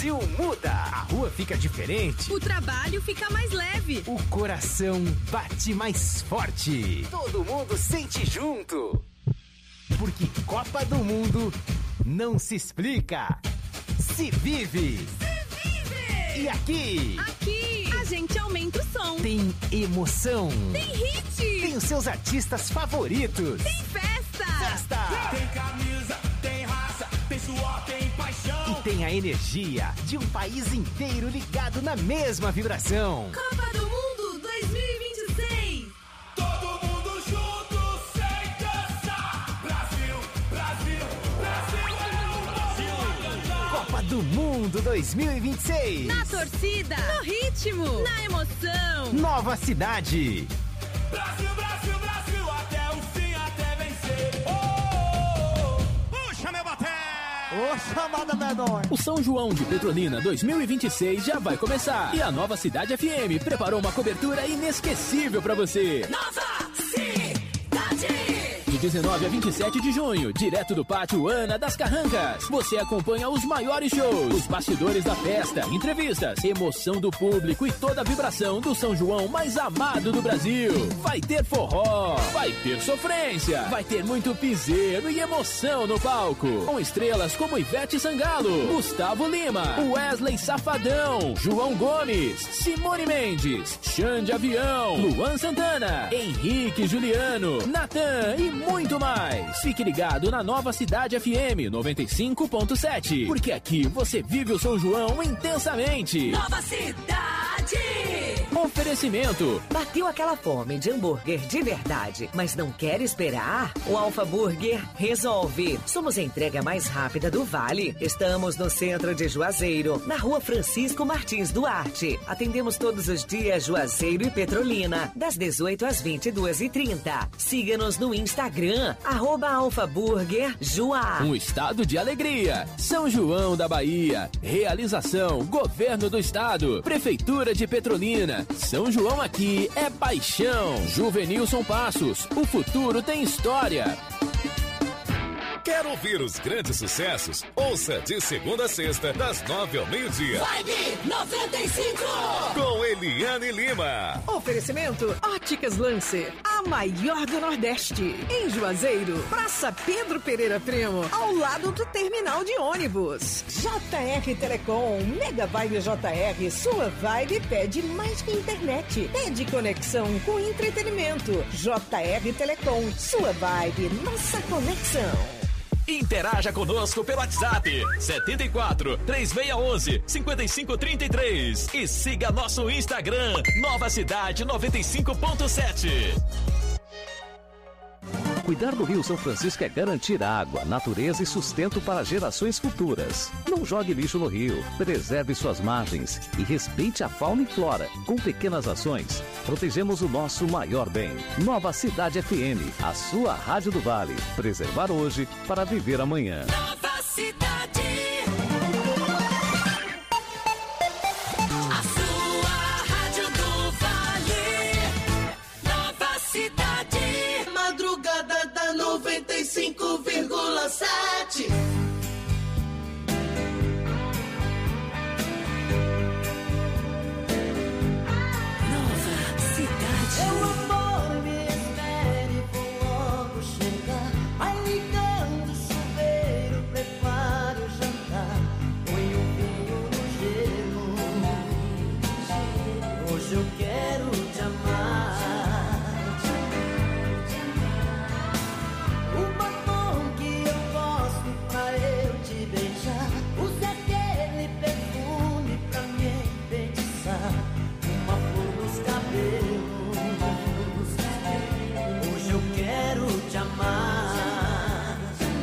Brasil muda. A rua fica diferente. O trabalho fica mais leve. O coração bate mais forte. Todo mundo sente junto. Porque Copa do Mundo não se explica, se vive. Se vive! E aqui? Aqui a gente aumenta o som. Tem emoção. Tem hit. Tem os seus artistas favoritos. Tem festa. Festa. Tem camisa, tem raça, tem suor, tem paixão. E tem a energia de um país inteiro ligado na mesma vibração. Copa do Mundo dois mil e vinte e seis. Todo mundo junto, sem dançar. Brasil, Brasil, Brasil é o Brasil. Copa do Mundo dois mil e vinte e seis. Na torcida, no ritmo, na emoção. Nova cidade. Brasil, Brasil, Brasil, até o fim, até vencer. Oh, oh, oh. Puxa meu bater. Ô, chamada menor. O São João de Petrolina dois mil e vinte e seis já vai começar. E a Nova Cidade F M preparou uma cobertura inesquecível pra você. Nova Cidade. De dezenove a vinte e sete de junho, direto do Pátio Ana das Carrancas. Você acompanha os maiores shows, os bastidores da festa, entrevistas, emoção do público e toda a vibração do São João mais amado do Brasil. Vai ter forró, vai ter sofrência, vai ter muito piseiro e emoção no palco. Com estrelas como Ivete Sangalo, Gustavo Lima, Wesley Safadão, João Gomes, Simone Mendes, Xande Avião, Luan Santana, Henrique Juliano, Natan e muito mais. Fique ligado na Nova Cidade F M noventa e cinco ponto sete, porque aqui você vive o São João intensamente. Nova Cidade. Oferecimento. Bateu aquela fome de hambúrguer de verdade, mas não quer esperar? O Alfa Burger resolve. Somos a entrega mais rápida do Vale. Estamos no centro de Juazeiro, na rua Francisco Martins Duarte. Atendemos todos os dias Juazeiro e Petrolina, das dezoito às vinte e duas e trinta. Siga-nos no Instagram, arroba Alfa Burger Juá. Um estado de alegria. São João da Bahia. Realização, Governo do Estado, Prefeitura de Petrolina. São João aqui é paixão. Juvenilson Passos, o futuro tem história. Quer ouvir os grandes sucessos? Ouça de segunda a sexta, das nove ao meio-dia. Vibe noventa e cinco. Com Eliane Lima. Oferecimento Óticas Lancer, a maior do Nordeste. Em Juazeiro, Praça Pedro Pereira Primo, ao lado do terminal de ônibus. J R Telecom, Mega Vibe J R, sua vibe pede mais que internet. Pede conexão com entretenimento. J R Telecom, sua vibe, nossa conexão. Interaja conosco pelo WhatsApp setenta e quatro, três seis um um, cinco cinco três três e siga nosso Instagram Nova Cidade noventa e cinco ponto sete. Cuidar do Rio São Francisco é garantir água, natureza e sustento para gerações futuras. Não jogue lixo no rio, preserve suas margens e respeite a fauna e flora. Com pequenas ações, protegemos o nosso maior bem. Nova Cidade F M, a sua rádio do Vale. Preservar hoje para viver amanhã. Nova Cidade. A sua rádio do Vale. Nova Cidade. Madrugada da noventa e cinco vírgula sete. Meu amor, me espere, vou logo chegar. Vai ligando o chuveiro, prepare o jantar. Põe o vinho no gelo. Hoje eu quero te amar. O batom que eu gosto pra eu te beijar. Use aquele perfume pra me enfeitiçar. Uma flor nos cabelos. Hoje eu quero te amar.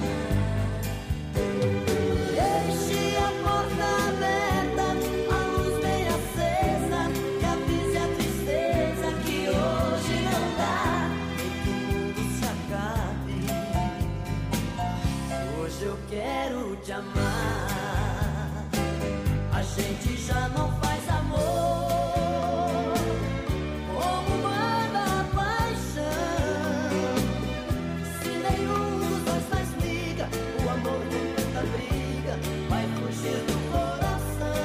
Deixe a porta aberta, a luz bem acesa, que avise a tristeza que hoje não dá, nem que o mundo se acabe. Hoje eu quero te amar. A gente já não faz amor como manda a paixão. Se nenhum dos dois mais liga, o amor com tanta briga vai fugir do coração.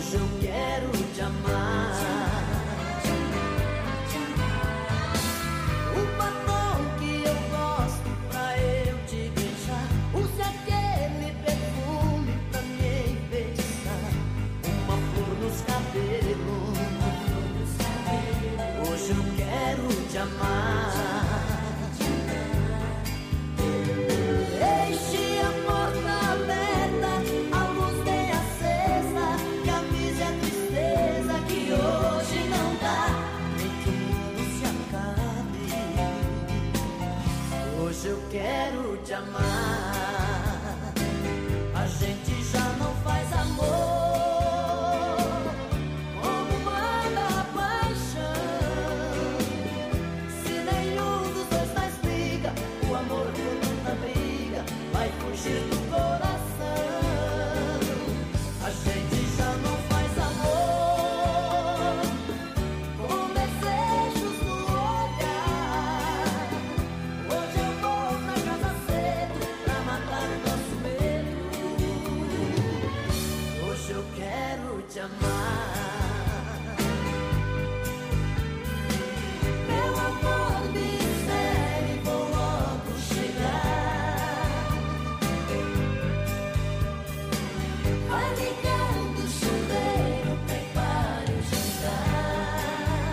Hoje eu quero te amar. O batom que eu gosto pra eu te beijar, use aquele perfume pra me enfeitiçar. Uma flor nos cabelos, hoje eu quero te amar. Deixe a porta aberta, a luz bem acesa, que avise a tristeza que hoje não dá, nem que o mundo se acabe. Hoje eu quero te amar. A gente já não faz amor como manda a paixão. Se nenhum dos dois mais briga, o amor por tanta briga vai fugir do coração. A gente já não faz amor com desejos no olhar. Hoje eu vou pra casa cedo pra matar o nosso medo. Hoje eu quero te amar. Meu amor, me espere, vou logo chegar. Vai ligando o chuveiro, prepare o jantar.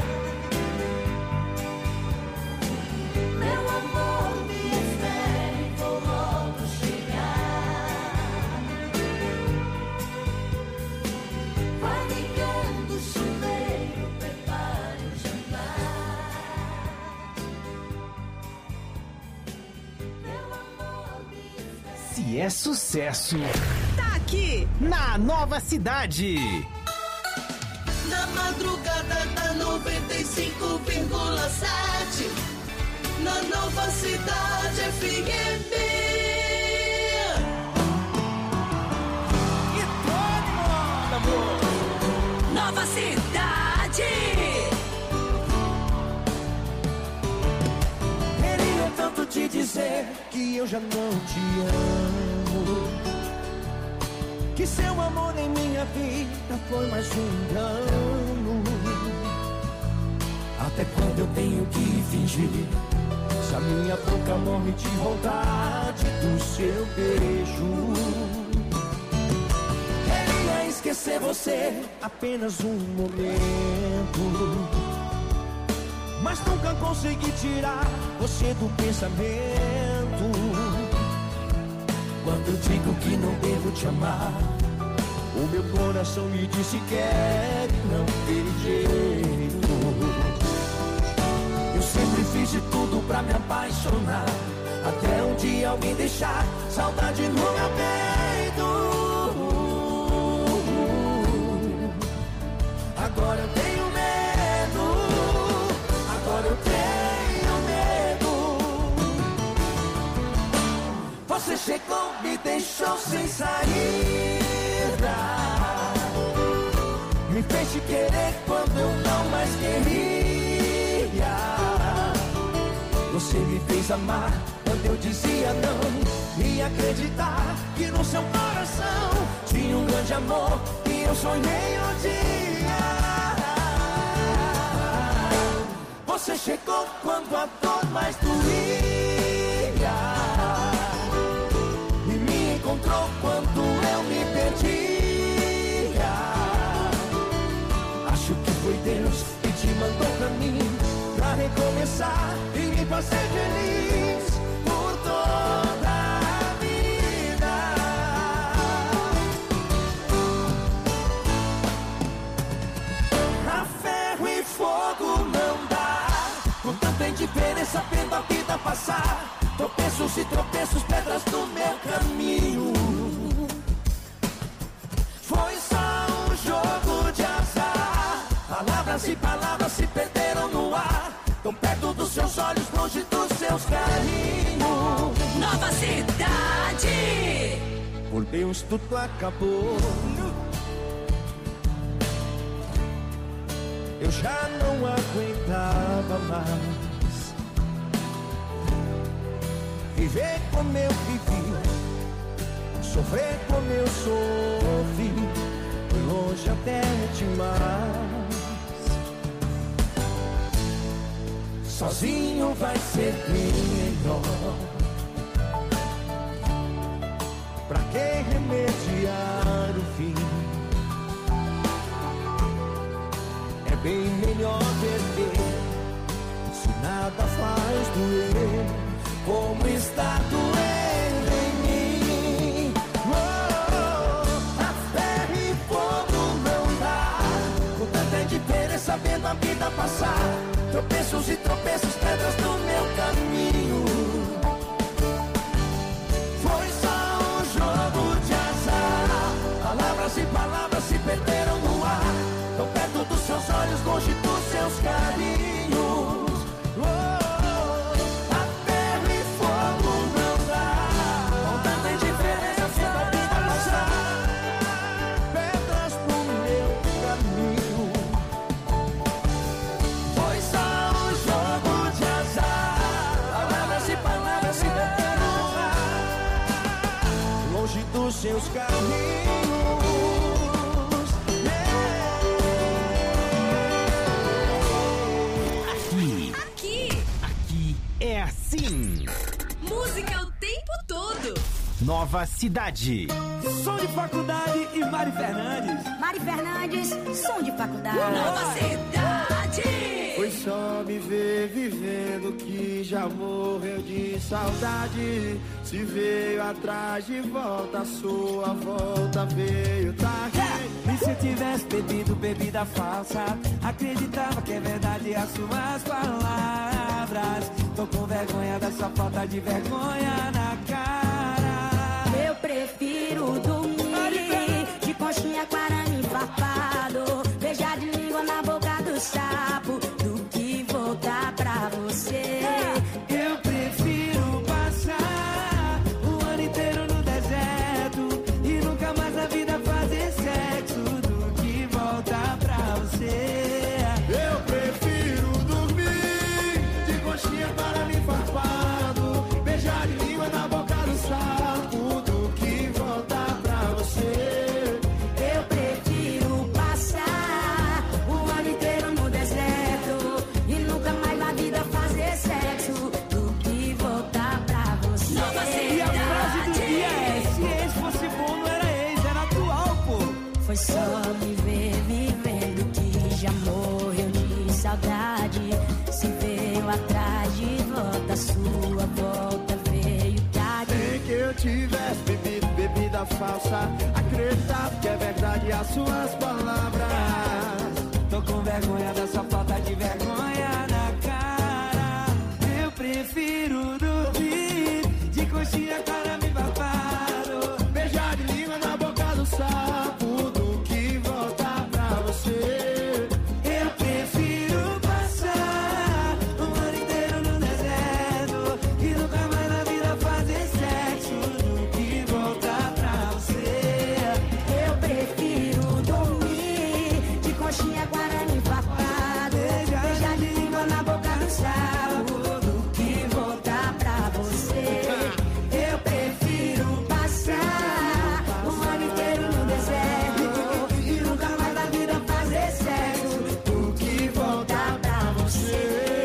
Meu amor, me espere, vou logo chegar. Vai ligando o chuveiro, prepare o jantar. Meu amor, me espere. Se é sucesso, Tá aqui. na Nova Cidade. Na madrugada da noventa e cinco vírgula sete, na Nova Cidade F M. Nova Cidade. Queria tanto te dizer que eu já não te amo, que seu amor em minha vida foi mais um engano. Até quando eu tenho que fingir, se a minha boca morre de vontade do seu beijo. Queria esquecer você apenas um momento, mas nunca consegui tirar você do pensamento. Quando eu digo que não devo te amar, o meu coração me disse que é e não tem jeito. Eu sempre fiz de tudo pra me apaixonar, até um dia alguém deixar saudade no meu peito. Agora eu tenho medo, agora eu tenho medo. Você chegou, me deixou sem saída, me fez te querer quando eu não mais queria. Você me fez amar quando eu dizia não, e acreditar que no seu coração tinha um grande amor que eu sonhei um dia. Você chegou quando a dor mais doía, e me encontrou quando eu me perdia. Acho que foi Deus que te mandou pra mim, pra recomeçar e me fazer feliz por toda a vida. A ferro e fogo não dá, com tanta indiferença vendo a vida passar. Tropeços e tropeços, pedras do meu caminho. Foi só um jogo de azar, palavras e palavras se perderam no ar, tão perto dos seus olhos, longe dos seus carinhos. Nova Cidade. Por Deus, tudo acabou. Eu já não aguentava mais viver como eu vivi, sofrer como eu sofri. Foi longe até mais. Sozinho vai ser bem melhor. Pra que remediar o fim? É bem melhor perder, se nada faz doer, como está doendo em mim. Oh, a ferro e fogo não dá, com tanta indiferença sabendo a vida passar. Tropeços e tropeços, pedras no meu caminho. Foi só um jogo de azar, palavras e palavras se perderam no ar. Tão perto dos seus olhos, longe dos seus carinhos. Oh, a ferro e fogo não dá, com tanta indiferença vendo a vida passar. Pedras pro meu caminho. Foi só um jogo de azar, palavras e palavras se perderam no ar, longe dos seus caminhos. É assim. Música o tempo todo. Nova Cidade. Som de faculdade e Mari Fernandes. Mari Fernandes, som de faculdade. Nova Cidade. Foi só me ver vivendo que já morreu de saudade. Se veio atrás de volta, a sua volta veio tarde. É. E se eu tivesse bebido bebida falsa, acreditava que é verdade as suas palavras. Tô com vergonha dessa falta de vergonha na cara. Eu prefiro dormir de conchinha com arame farpado, beijar de língua na boca do sapo, do que voltar pra você. Eu prefiro passar o ano inteiro no deserto e nunca mais na vida fazer sexo, do que voltar pra você. Eu prefiro dormir de conchinha com arame farpado, beijar de língua na boca do sapo, do que voltar pra você. Eu prefiro passar o ano inteiro no deserto e nunca mais na vida fazer sexo, do que voltar pra você. Nova Cidade. E a frase do dia é: se ex fosse bom, não era ex, era atual, pô. Foi só me ver vivendo que já morreu de saudade. Se veio atrás de volta, sua volta veio tarde. Nem que eu tivesse bebido bebida falsa, acreditava que é verdade as suas palavras. Tô com vergonha dessa falta de vergonha na cara. Eu prefiro dormir de conchinha com arame farpado, beijar de língua na boca do sapo, do que voltar pra você. Eu prefiro passar o ano inteiro no deserto e nunca mais na vida fazer sexo, do que voltar pra você. Eu prefiro dormir de conchinha com arame farpado, beijar de língua na boca do sapo, do que voltar pra você. Eu prefiro passar o ano inteiro no deserto e nunca mais na vida fazer sexo, do que voltar pra você.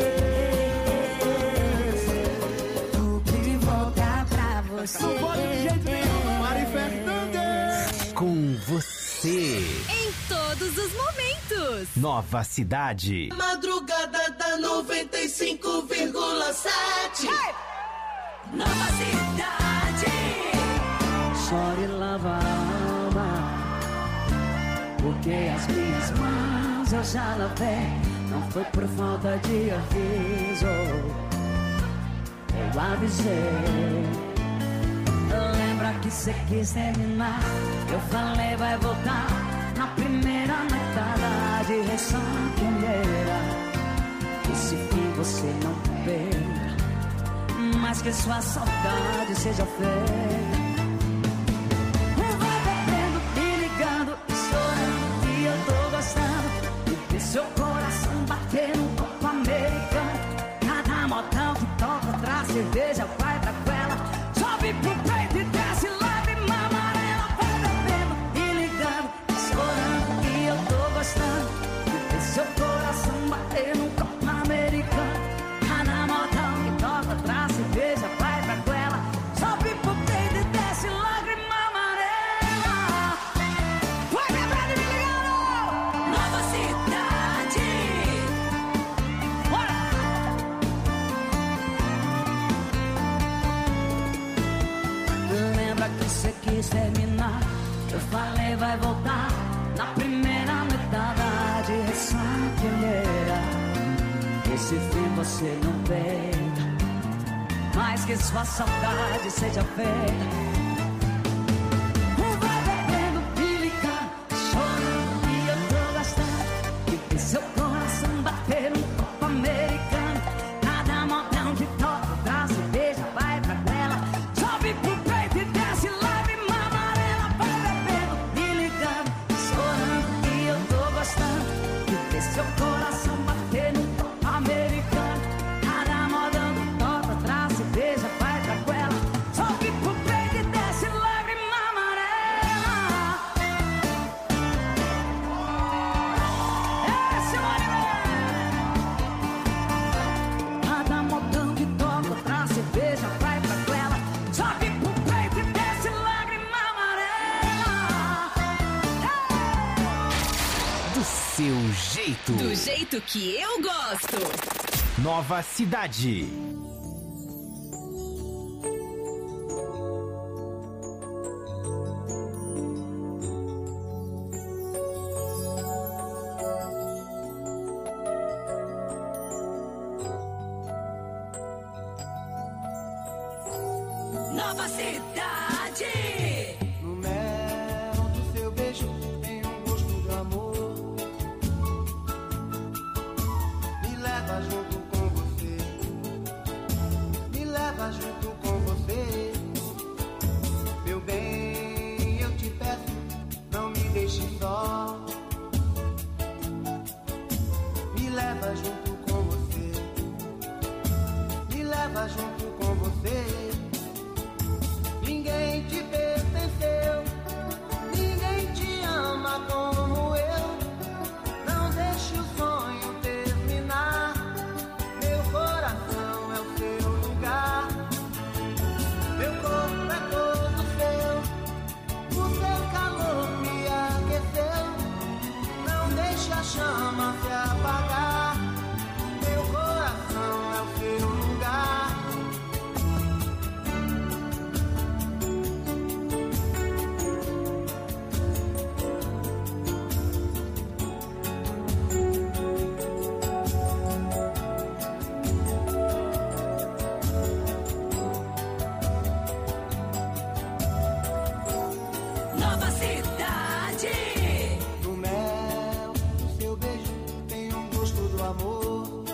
Do que voltar pra você. Não pode de jeito nenhum, Mari Fernandes. Com você. Em todos os momentos. Nova Cidade. Madrugada da noventa e cinco vírgula sete. Nova Cidade. Chore e lava a alma, porque as minhas mãos eu já lavei. Não foi por falta de aviso, eu avisei. Lembra que cê quis terminar, eu falei vai voltar na primeira noitada de ressaqueira. Esse fim você não perca, mas que sua saudade seja feita. Vai bebendo, me ligando e chorando que eu tô gostando de ver seu coração bater no copo americano. Cada modão que toca atrás, cerveja vai pra goela, sobe pro peito e desce lágrima amarela. Vai bebendo, me ligando e chorando que eu tô gostando na primeira metade é só a primeira. Esse fim você não vê, mas que sua saudade seja feita. Vai bebendo pílica, chorando e eu tô gastando. E seu coração bater um copo americano. Cada modão de toque da cerveja vai pra tela. Sobe pro peito e desce lágrima amarela. Vai bebendo pílica, chorando e eu tô gostando. E seu coração bater um copo americano. Cada modão de toque da cerveja vai pra goela. Sobe pro peito e desce lágrima amarela. Esse é o anime. Cada modão de toca pra cerveja vai pra goela. Sobe pro peito e desce lágrima amarela. Do seu jeito. Do jeito que eu gosto. Nova Cidade. Nova Cidade. No mel do seu beijo tem um gosto de amor. Me leva junto com você. Me leva junto com você. Meu bem, eu te peço, não me deixe só. Me leva junto com você. Me leva junto com você. Ninguém te pertenceu, ninguém te ama como eu. Não deixe o sonho terminar. Meu coração é o seu lugar. Meu corpo é todo seu. O seu calor me aqueceu. Não deixe a chama se apagar. Meu coração é o seu lugar. Nova Cidade. No mel do seu beijo tem um gosto do amor.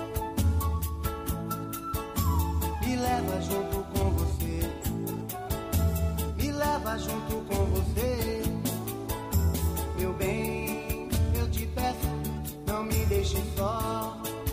Me leva junto com você. Me leva junto com você. Meu bem, eu te peço, não me deixe só.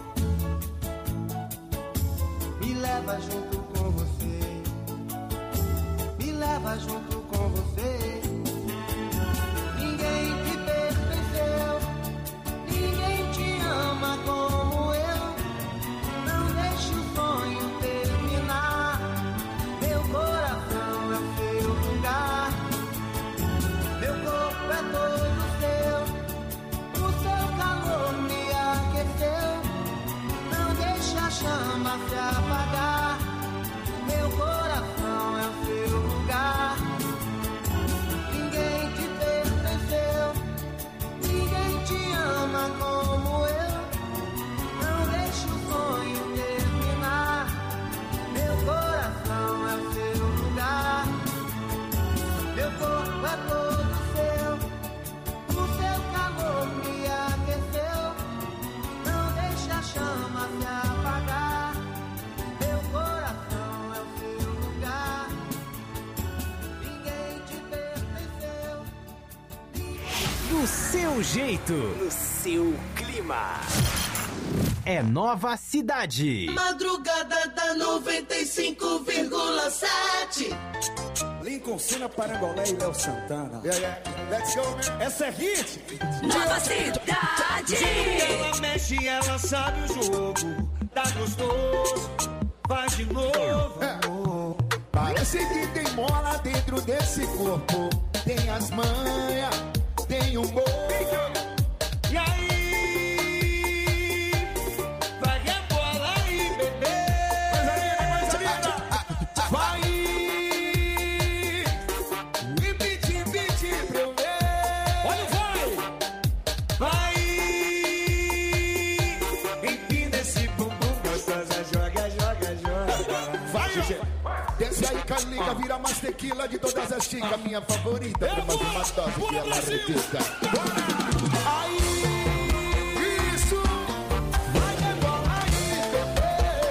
Me leva junto com você. Me leva junto com você. Ninguém te pertenceu, ninguém te ama como eu. Não deixe o sonho terminar. Meu coração é o seu lugar. Meu corpo é todo seu. O seu calor me aqueceu. Não deixe a chama se apagar. Meu coração é o seu lugar. Ninguém te pertenceu, ninguém te ama como eu. Não deixe o sonho terminar. Meu coração é o seu lugar. Meu corpo é todo seu. O seu calor me aqueceu. Não deixe a chama se apagar. Meu coração é o seu lugar. Ninguém te pertenceu. Do seu jeito. No seu clima. É Nova Cidade. Madrugada da noventa e cinco vírgula sete. Lincoln Cena, Parangolé e Léo Santana. Yeah, yeah. Let's go, man. Essa é hit. Nova Cidade. Ela mexe, ela sabe o jogo. Tá gostoso, faz de novo. É. Parece que tem mola dentro desse corpo. Tem as manhas, tem o humor. E aí? Vai rebolar aí, bebê. Vai. E piti, piti pra eu ver. Olha, vai. G. Desce aí, Calica, vira mais tequila de todas as chicas. Minha favorita, tem mais uma dose que ela repita. Aí, isso, vai rebolar aí, bebê.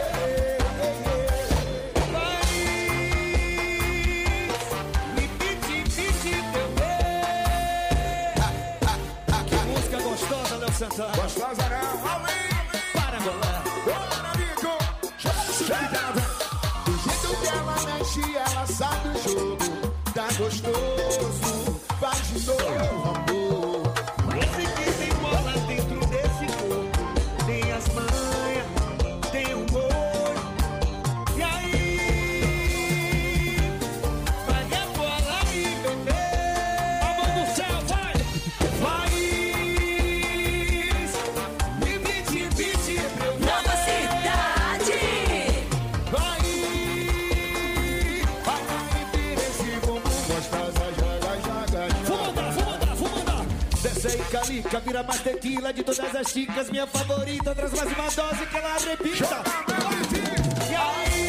Vai, me piti, piti, bebê. Que música gostosa, Léo Santana. Gostosa não, além. Para, bolar. Bora, amigo. Do jeito que ela mexe, ela sabe o jogo. Tá gostoso, faz de novo, amor. Esse que tem bola dentro desse corpo. Tem as manhas, tem o humor. E aí? Vai a bola aí, bebê. A mão do céu, vai! Vai! Me piti, piti, meu bem. Nova cidade. Vai, vai, vira esse bumbum gostosa, joga, joga, Vou joga. mandar, vou mandar, vou mandar. Desce aí, Calica, vira mais tequila de todas as chicas. Minha favorita, traz mais uma dose que ela repita. E aí?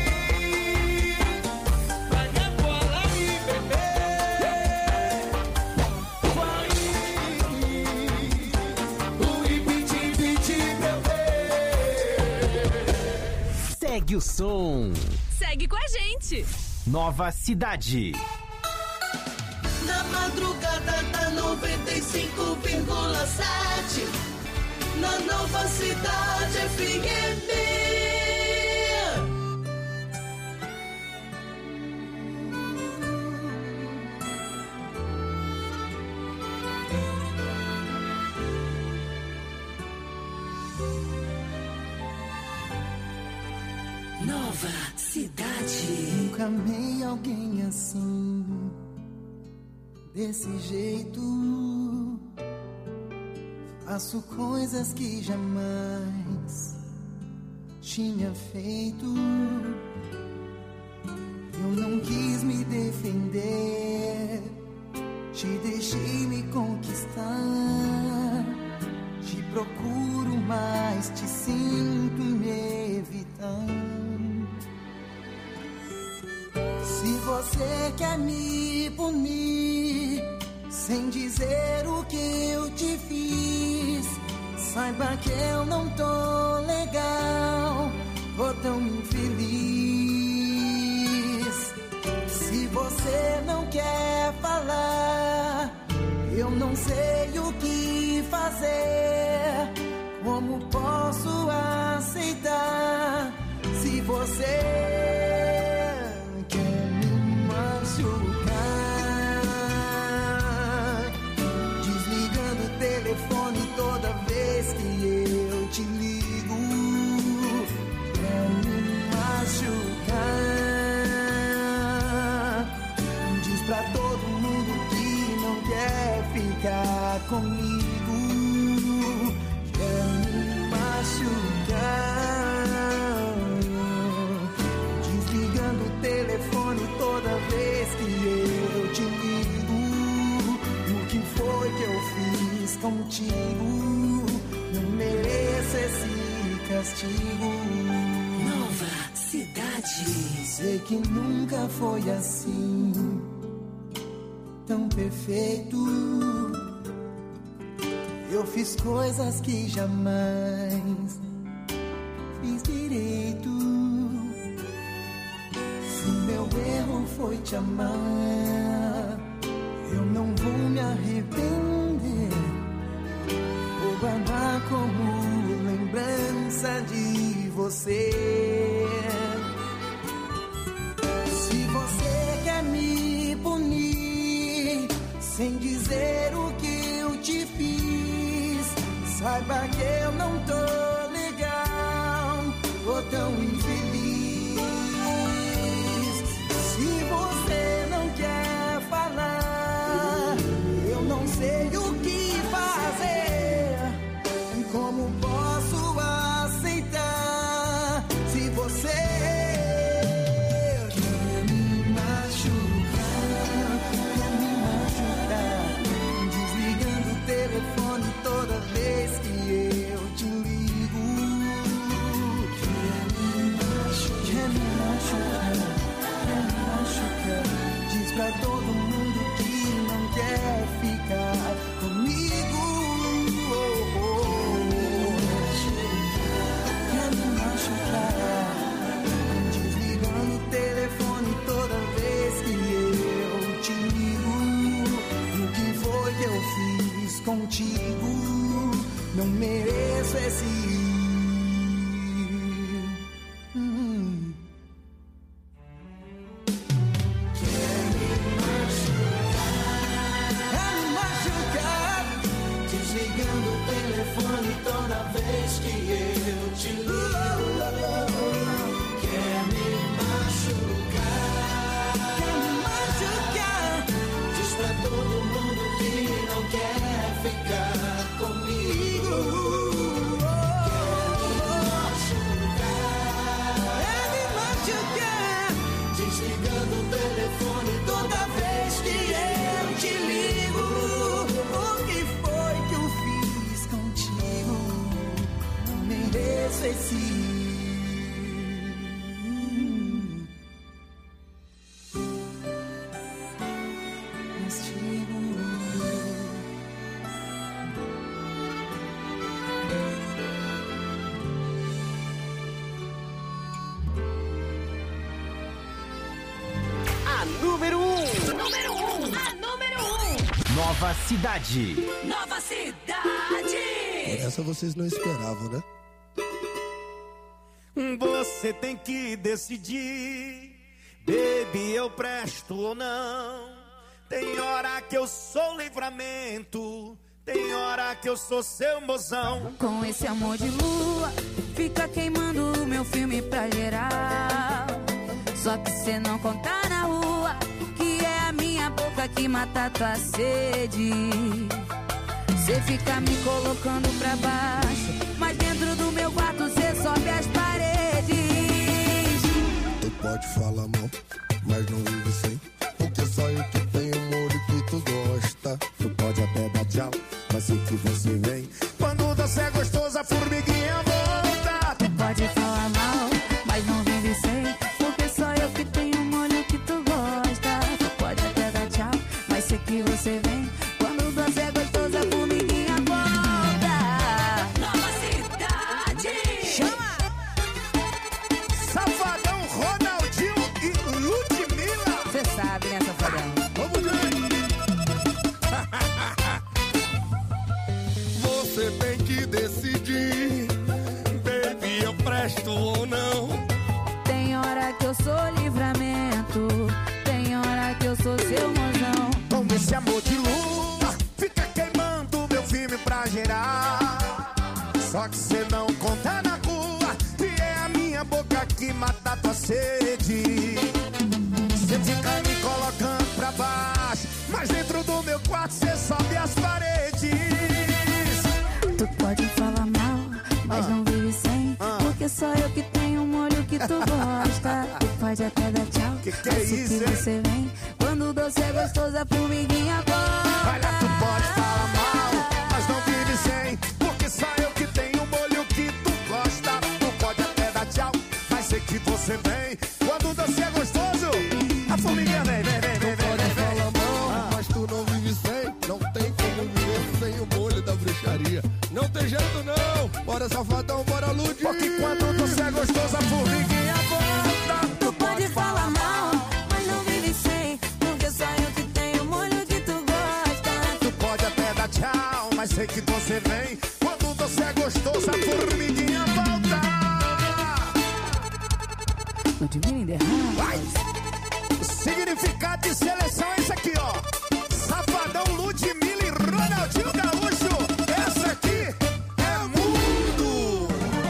Vai a bola aí, bebê. Vai, o piti, piti, bebê. Segue o som. Segue com a gente. Nova Cidade. Na madrugada da noventa e cinco vírgula sete. Na Nova Cidade F M. Nova Cidade. Nunca amei alguém assim, desse jeito. Faço coisas que jamais tinha feito. Eu não quis me defender, te deixei me conquistar. Te procuro, mas te sinto me evitando. Se você quer me punir, sem dizer o que eu te fiz, saiba que eu não tô legal, tô tão infeliz. Se você não quer falar, eu não sei o que fazer. Como posso aceitar se você quer me machucar? Desligando o telefone toda vez que eu te ligo. Quer me machucar? Diz pra todo mundo que não quer ficar comigo. Quer me machucar? Desligando o telefone toda vez que eu te ligo. O que foi que eu fiz contigo? Não mereço esse castigo. Nova Cidade. Sei que nunca foi assim, tão perfeito. Eu fiz coisas que jamais fiz direito. Se meu erro foi te amar, eu não vou me arrepender. Vou guardar como lembrança de você. Se você quer me punir, sem dizer o que eu te fiz, saiba que eu não tô legal, tô tão infeliz. Se você não quer falar, eu não sei o que fazer. Como posso aceitar se você quer me machucar, quer me machucar? Desligando o telefone toda vez que eu te ligo. Quer me machucar? contigo. Não mereço esse hum. Quer me machucar, quer me machucar, desligando o telefone toda vez que eu te ligo. Quer me machucar, quer me machucar, diz pra todo mundo que não quer ficar comigo. Quer me machucar, desligando o telefone toda vez que eu te ligo. O que foi que eu fiz contigo? Não mereço esse Número um. Número um. A número um. Nova Cidade. Nova Cidade. Essa vocês não esperavam, né? Você tem que decidir, baby, eu presto ou não. Tem hora que eu sou livramento, tem hora que eu sou seu mozão. Com esse amor de lua, fica queimando o meu filme pra geral. Só que cê não conta na rua, que é a minha boca que mata tua sede. Cê fica me colocando pra baixo, mas dentro do meu quarto cê sobe as paredes. Tu pode falar mal, mas não vive sem, porque só eu que tenho amor e que tu gosta. Tu pode até dar tchau, mas sei que você vem. Quando você é gostoso, a formiguinha volta. Tu pode falar mal, mas não vive sem, porque só eu que tenho um molho que tu gosta. Tu pode até dar tchau, mas sei que você vem. Quando você é gostoso, a formiguinha volta. Nova Cidade. Chama! Safadão, Ronaldinho e Ludmilla. Você sabe, né, Safadão? Vamos ver. Você tem que decidir, baby, eu presto ou não. Tem hora que eu sou livramento, tem hora que eu sou seu mozão. Com esse amor de lua, fica queimando meu filme pra gerar. Só que cê não conta na rua, e é a minha boca que mata tua sede. Cê fica me colocando pra baixo, mas dentro do meu quarto cê sobe as paredes. Tu pode falar mal, mas não vive sem, porque só eu que tenho um molho que tu gosta. Tu pode até dar tchau, que que é mas sei isso, que hein? você vem. Quando o doce é gostoso, a formiguinha volta. Olha, tu pode falar mal, mas não vive sem, porque só eu que tenho um molho que tu gosta. Tu pode até dar tchau, mas sei que você vem. Quando o doce é gostoso, a formiguinha vem, vem, vem, vem, vem, vem, vem. Fala mal, mas tu não vive sem, não tem como viver sem o molho da bruxaria. Não tem jeito não, bora Safadão, bora Lud. Porque quando você é gostoso, a formiguinha volta. Tu pode falar mal, mas não vive sem, porque só eu que tenho o molho que tu gosta. Tu pode até dar tchau, mas sei que você vem. Quando você é gostoso, a formiguinha volta. Ludmilla in the house. O significado de seleção é esse aqui, ó. Safadão, Ludmilla e Ronaldinho Gaúcho. Essa aqui é mundo.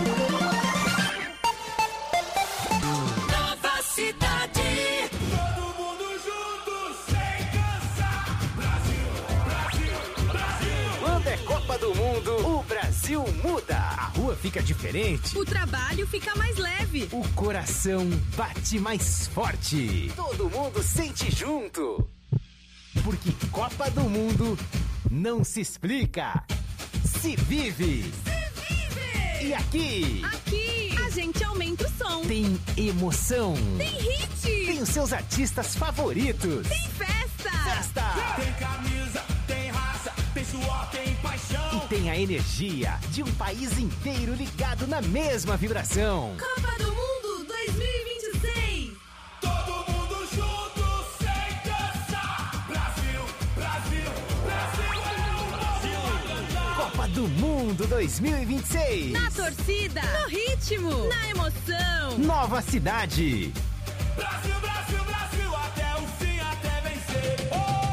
Nova Cidade. Todo mundo junto, sem cansar. Brasil, Brasil, Brasil. Quando é Copa do Mundo, o Brasil muda. A rua fica diferente, O trabalho fica mais leve. o coração bate mais forte. Todo mundo sente junto. Porque Copa do Mundo não se explica, se vive. E aqui Aqui a gente aumenta o som. tem emoção, Tem hit. tem os seus artistas favoritos. Tem festa. Festa! Tem camisa, tem raça, tem suor, tem paixão. E tem a energia de um país inteiro ligado na mesma vibração. Copa do Mundo dois mil e vinte e seis. Todo mundo junto, sem cansar. Brasil, Brasil, Brasil é o Brasil. Copa do Mundo dois mil e vinte e seis. Na torcida, no ritmo, na emoção. Nova Cidade. Brasil, Brasil, Brasil, até o fim, até vencer.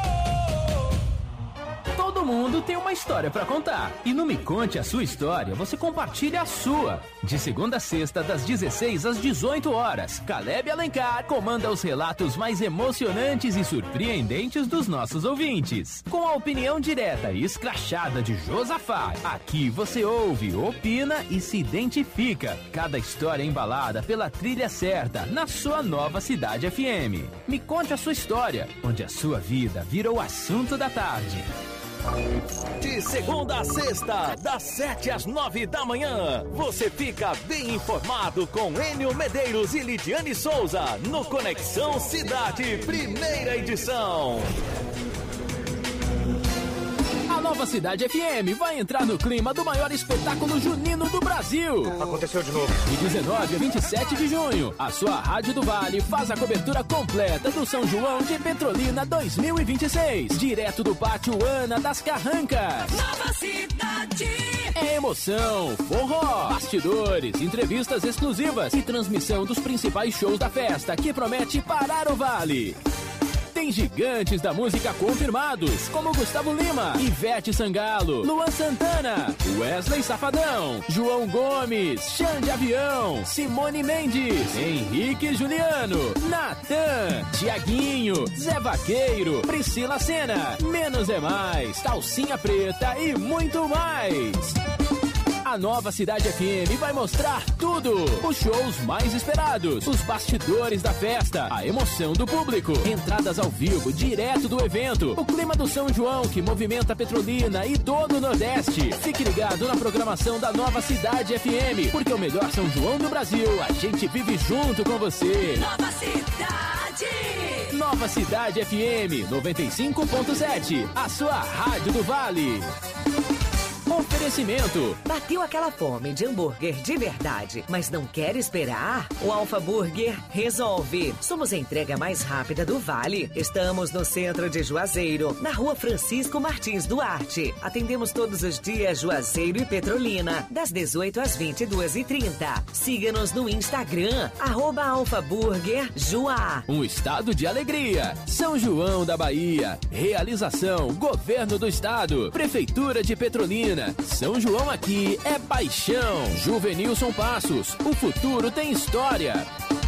Todo mundo tem uma história pra contar. E no Me Conte a Sua História, você compartilha a sua. De segunda a sexta, das dezesseis às dezoito horas, Caleb Alencar comanda os relatos mais emocionantes e surpreendentes dos nossos ouvintes. Com a opinião direta e escrachada de Josafá, aqui você ouve, opina e se identifica. Cada história embalada pela trilha certa, na sua Nova Cidade F M. Me Conte a Sua História, onde a sua vida virou assunto da tarde. De segunda a sexta, das sete às nove da manhã, você fica bem informado com Enio Medeiros e Lidiane Souza no Conexão Cidade, primeira edição. A Nova Cidade F M vai entrar no clima do maior espetáculo junino do Brasil. Aconteceu de novo. De dezenove a vinte e sete de junho, a sua Rádio do Vale faz a cobertura completa do São João de Petrolina dois mil e vinte e seis. Direto do Pátio Ana das Carrancas. Nova Cidade. É emoção, forró, bastidores, entrevistas exclusivas e transmissão dos principais shows da festa que promete parar o Vale. Tem gigantes da música confirmados, como Gustavo Lima, Ivete Sangalo, Luan Santana, Wesley Safadão, João Gomes, Xande Avião, Simone Mendes, Henrique Juliano, Natan, Tiaguinho, Zé Vaqueiro, Priscila Senna, Menos é Mais, Calcinha Preta e muito mais. A Nova Cidade F M vai mostrar tudo. Os shows mais esperados, os bastidores da festa, a emoção do público, entradas ao vivo direto do evento, o clima do São João que movimenta Petrolina e todo o Nordeste. Fique ligado na programação da Nova Cidade F M, porque o melhor São João do Brasil, a gente vive junto com você. Nova Cidade. Nova Cidade F M noventa e cinco ponto sete, a sua rádio do Vale. Oferecimento. Bateu aquela fome de hambúrguer de verdade, mas não quer esperar? O Alfa Burger resolve. Somos a entrega mais rápida do Vale. Estamos no centro de Juazeiro, na rua Francisco Martins Duarte. Atendemos todos os dias Juazeiro e Petrolina, das dezoito às vinte e duas e trinta. Siga-nos no Instagram, arroba Alfa Burger Juá. Um estado de alegria. São João da Bahia. Realização, Governo do Estado, Prefeitura de Petrolina. São João aqui é paixão. Juvenilson Passos, o futuro tem história.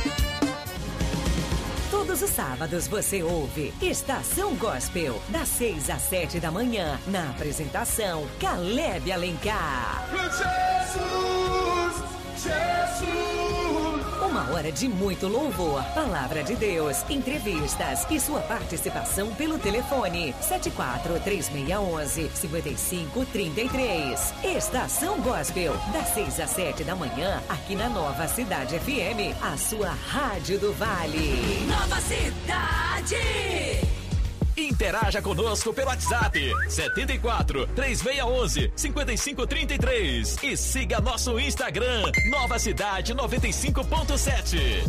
Todos os sábados você ouve Estação Gospel, das seis às sete da manhã. Na apresentação, Caleb Alencar. Jesus, Jesus. Uma hora de muito louvor, palavra de Deus, entrevistas e sua participação pelo telefone sete quatro três seis um um cinco cinco três três. Estação Gospel, das seis às sete da manhã, aqui na Nova Cidade F M, a sua rádio do Vale. Nova Cidade. Interaja conosco pelo WhatsApp setenta e quatro, três seis um um, cinco cinco três três e siga nosso Instagram Nova Cidade noventa e cinco ponto sete.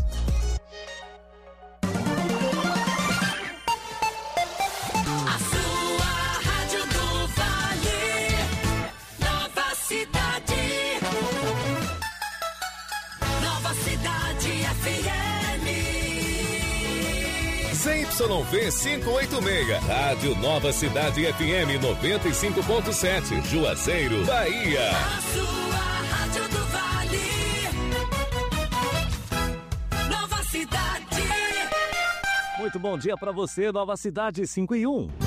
A sua rádio do Vale. Nova Cidade. Nova Cidade F M. Z Y V quinhentos e oitenta e seis, Rádio Nova Cidade F M noventa e cinco ponto sete, Juazeiro, Bahia. A sua rádio do Vale. Nova Cidade. Muito bom dia pra você, Nova Cidade cinco e um.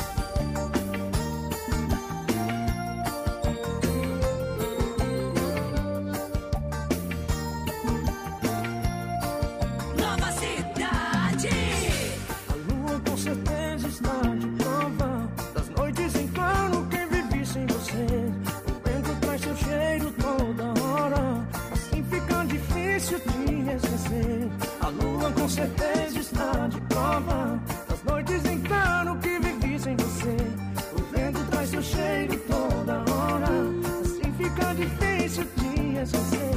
Nova Cidade. A lua com certeza está de prova das noites em claro que vivi sem você. O vento traz seu cheiro toda hora, assim fica difícil te esquecer. A lua com certeza está de prova das noites em claro que vivi sem você. O vento traz seu cheiro toda hora, assim fica difícil te esquecer.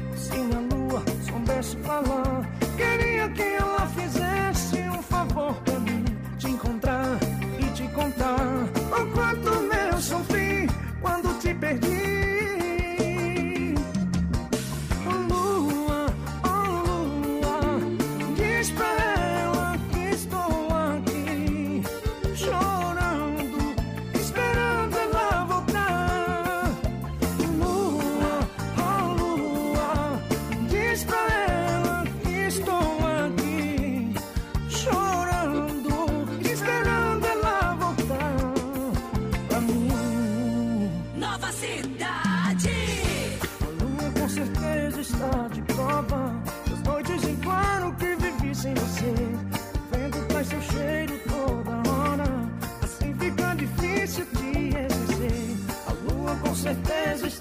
Falar. Queria que ela fizesse um favor pra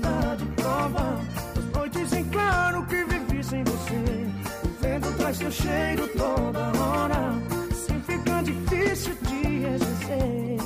está de prova. As noites em claro que vivi sem você. O vento traz seu cheiro toda hora. Assim fica difícil de esquecer.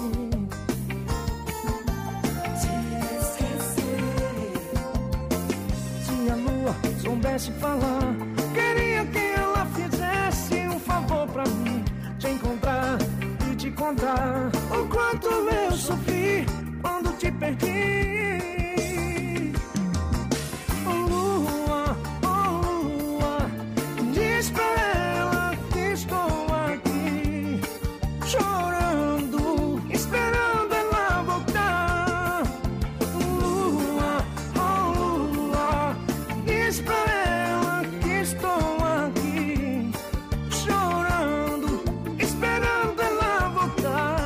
Te esquecer. Se a lua soubesse falar, queria que ela fizesse um favor pra mim. Te encontrar e te contar o quanto eu sofri quando te perdi. Oh lua, oh lua, diz pra ela que estou aqui, chorando, esperando ela voltar. Lua, oh lua, diz pra ela que estou aqui, chorando, esperando ela voltar.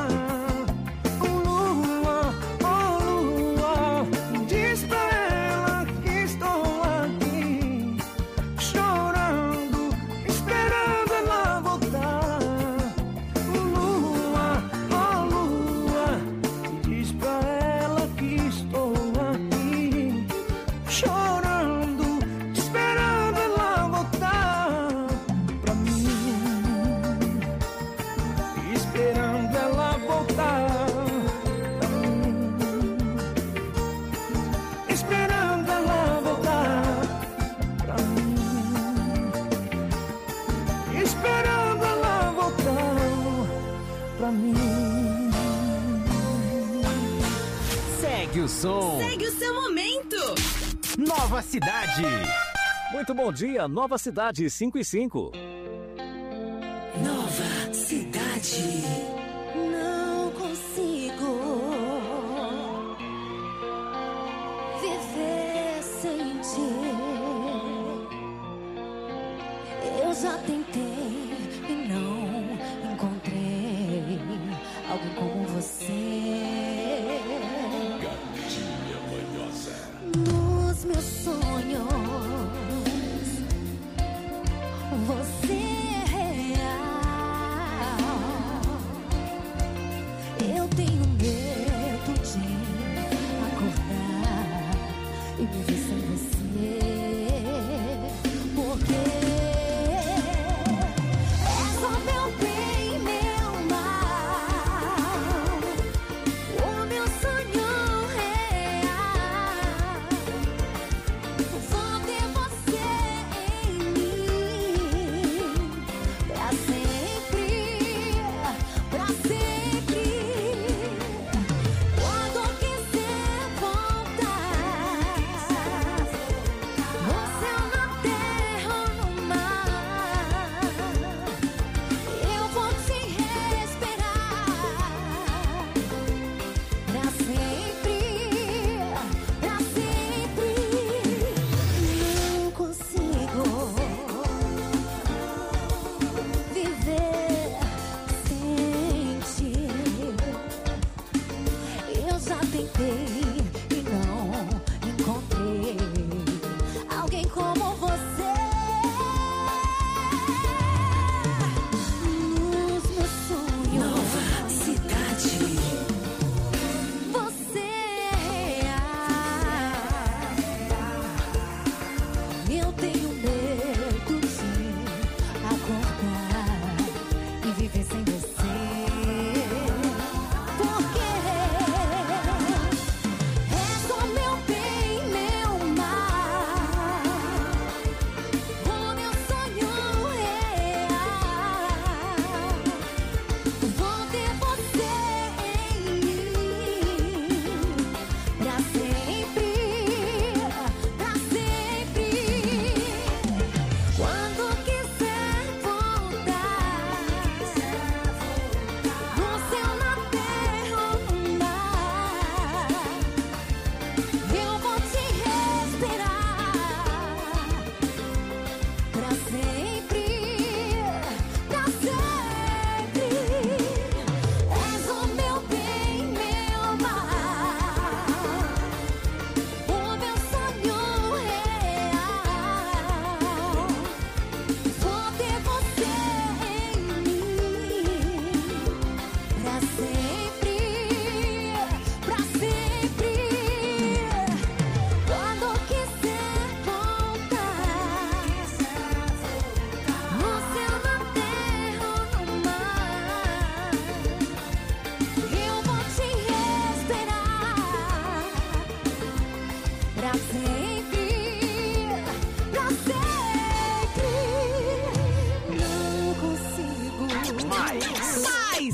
Segue o som. Segue o seu momento. Nova Cidade. Muito bom dia, Nova Cidade cinco e cinco. Nova Cidade. Não consigo viver sem ti. Eu já tentei e não encontrei alguém como você. Gatinha manhosa. Nos meus sonhos você é real.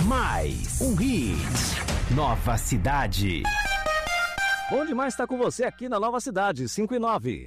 Mais um hit. Nova Cidade. Bom demais estar com você aqui na Nova Cidade, cinco e nove.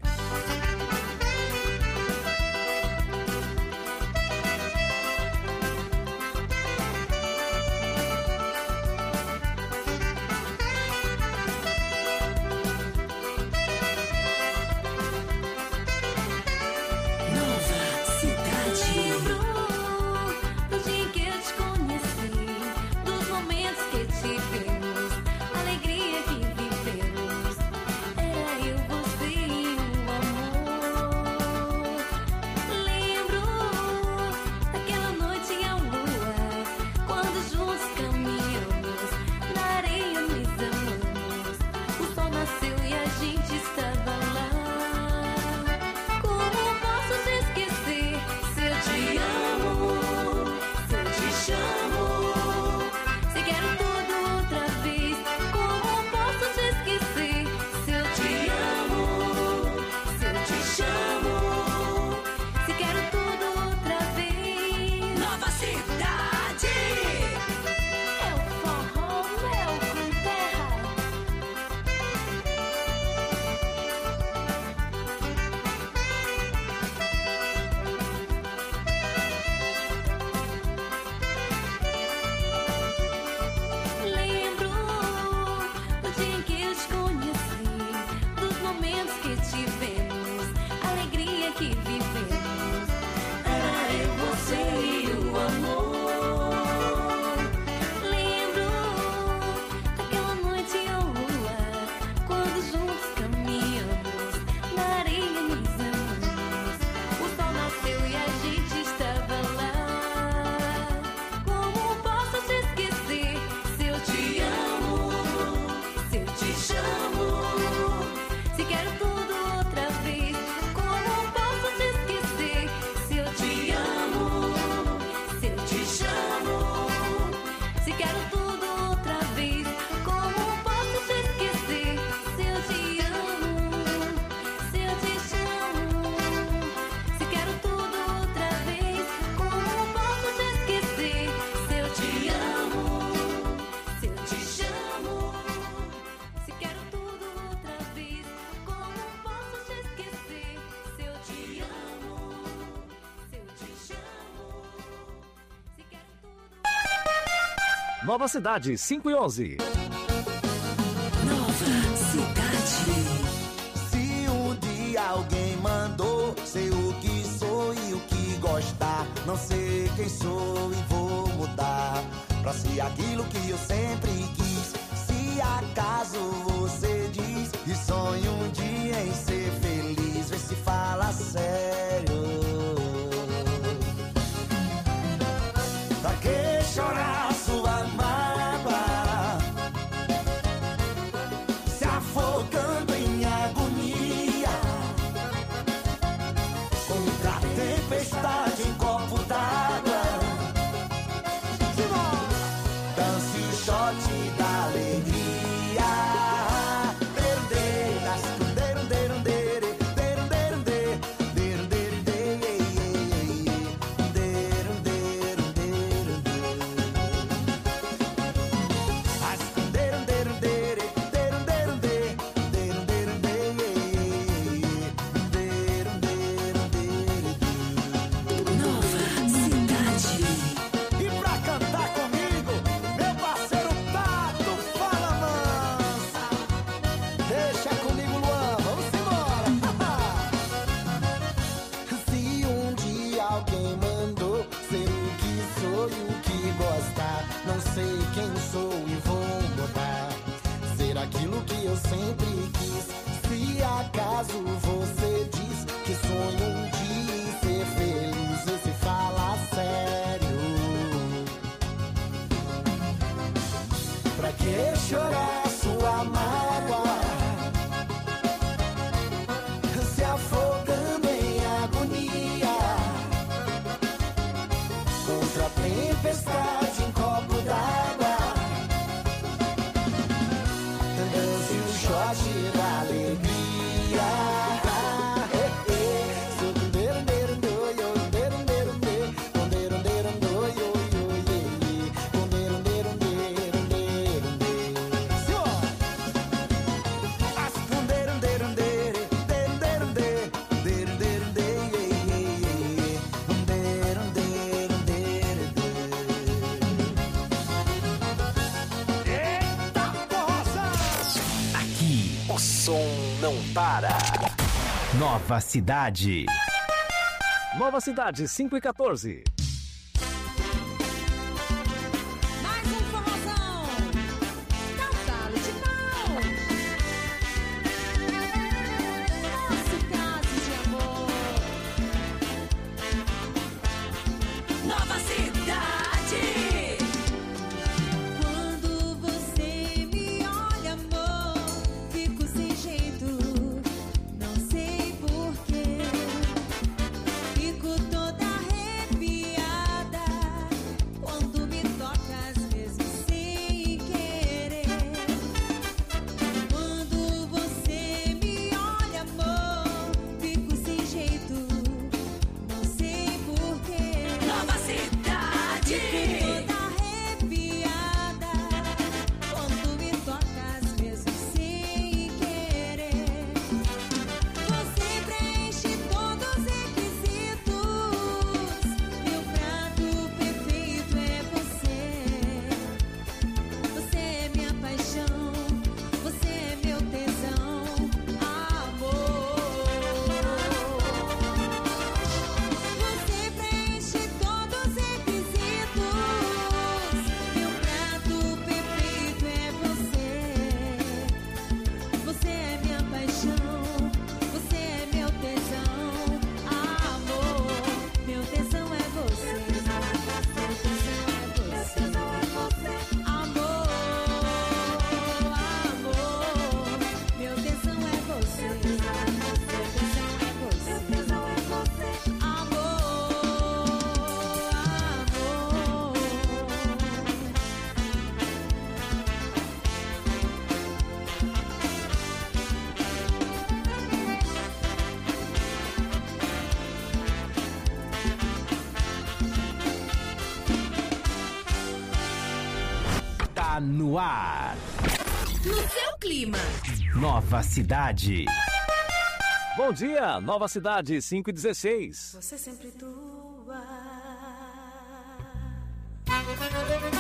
Nova Cidade, cinco e onze. Nova Cidade. Se um dia alguém mandou ser o que sou e o que gostar, não sei quem sou e vou mudar pra ser aquilo que eu sempre quis. Se acaso você diz e sonha um dia em ser feliz, vê se fala sério. Pra que chorar sua mágoa, se afogando em agonia, contra a tempestade em copo d'água? Dance o shot da alegria. Sempre quis. Se acaso você diz que sonha um dia em ser feliz, vê se fala sério. Pra que chorar sua mágoa, se afogando em agonia, contra a tempestade em copo d'água? Shot da alegria. não para. Nova Cidade. Nova Cidade, cinco e quatorze. Mais um forrozão. Cavalo de pau. Nosso caso de amor. Nova Cidade. Quando você me olha, amor, fico sem jeito. Não sei porquê. Fico toda arrepiada quando me tocas mesmo sem querer. Quando você me olha, amor, fico sem jeito. Não sei porquê. Nova Cidade. Fico toda arrepiada quando me tocas mesmo sem querer. Você preenche todos os requisitos. Meu prato perfeito é você. Você é minha paixão. Você é meu tesão, amor. Você preenche todos os requisitos. Meu prato perfeito é você. Você é minha paixão. Você é meu tesão, amor. Meu tesão é você. Meu tesão é você. Amor, amor. Meu tesão é você. Meu tesão é você. Amor, amor. Tá no ar. No seu clima. Nova Cidade. Bom dia, Nova Cidade, cinco e dezesseis. Você sempre tua.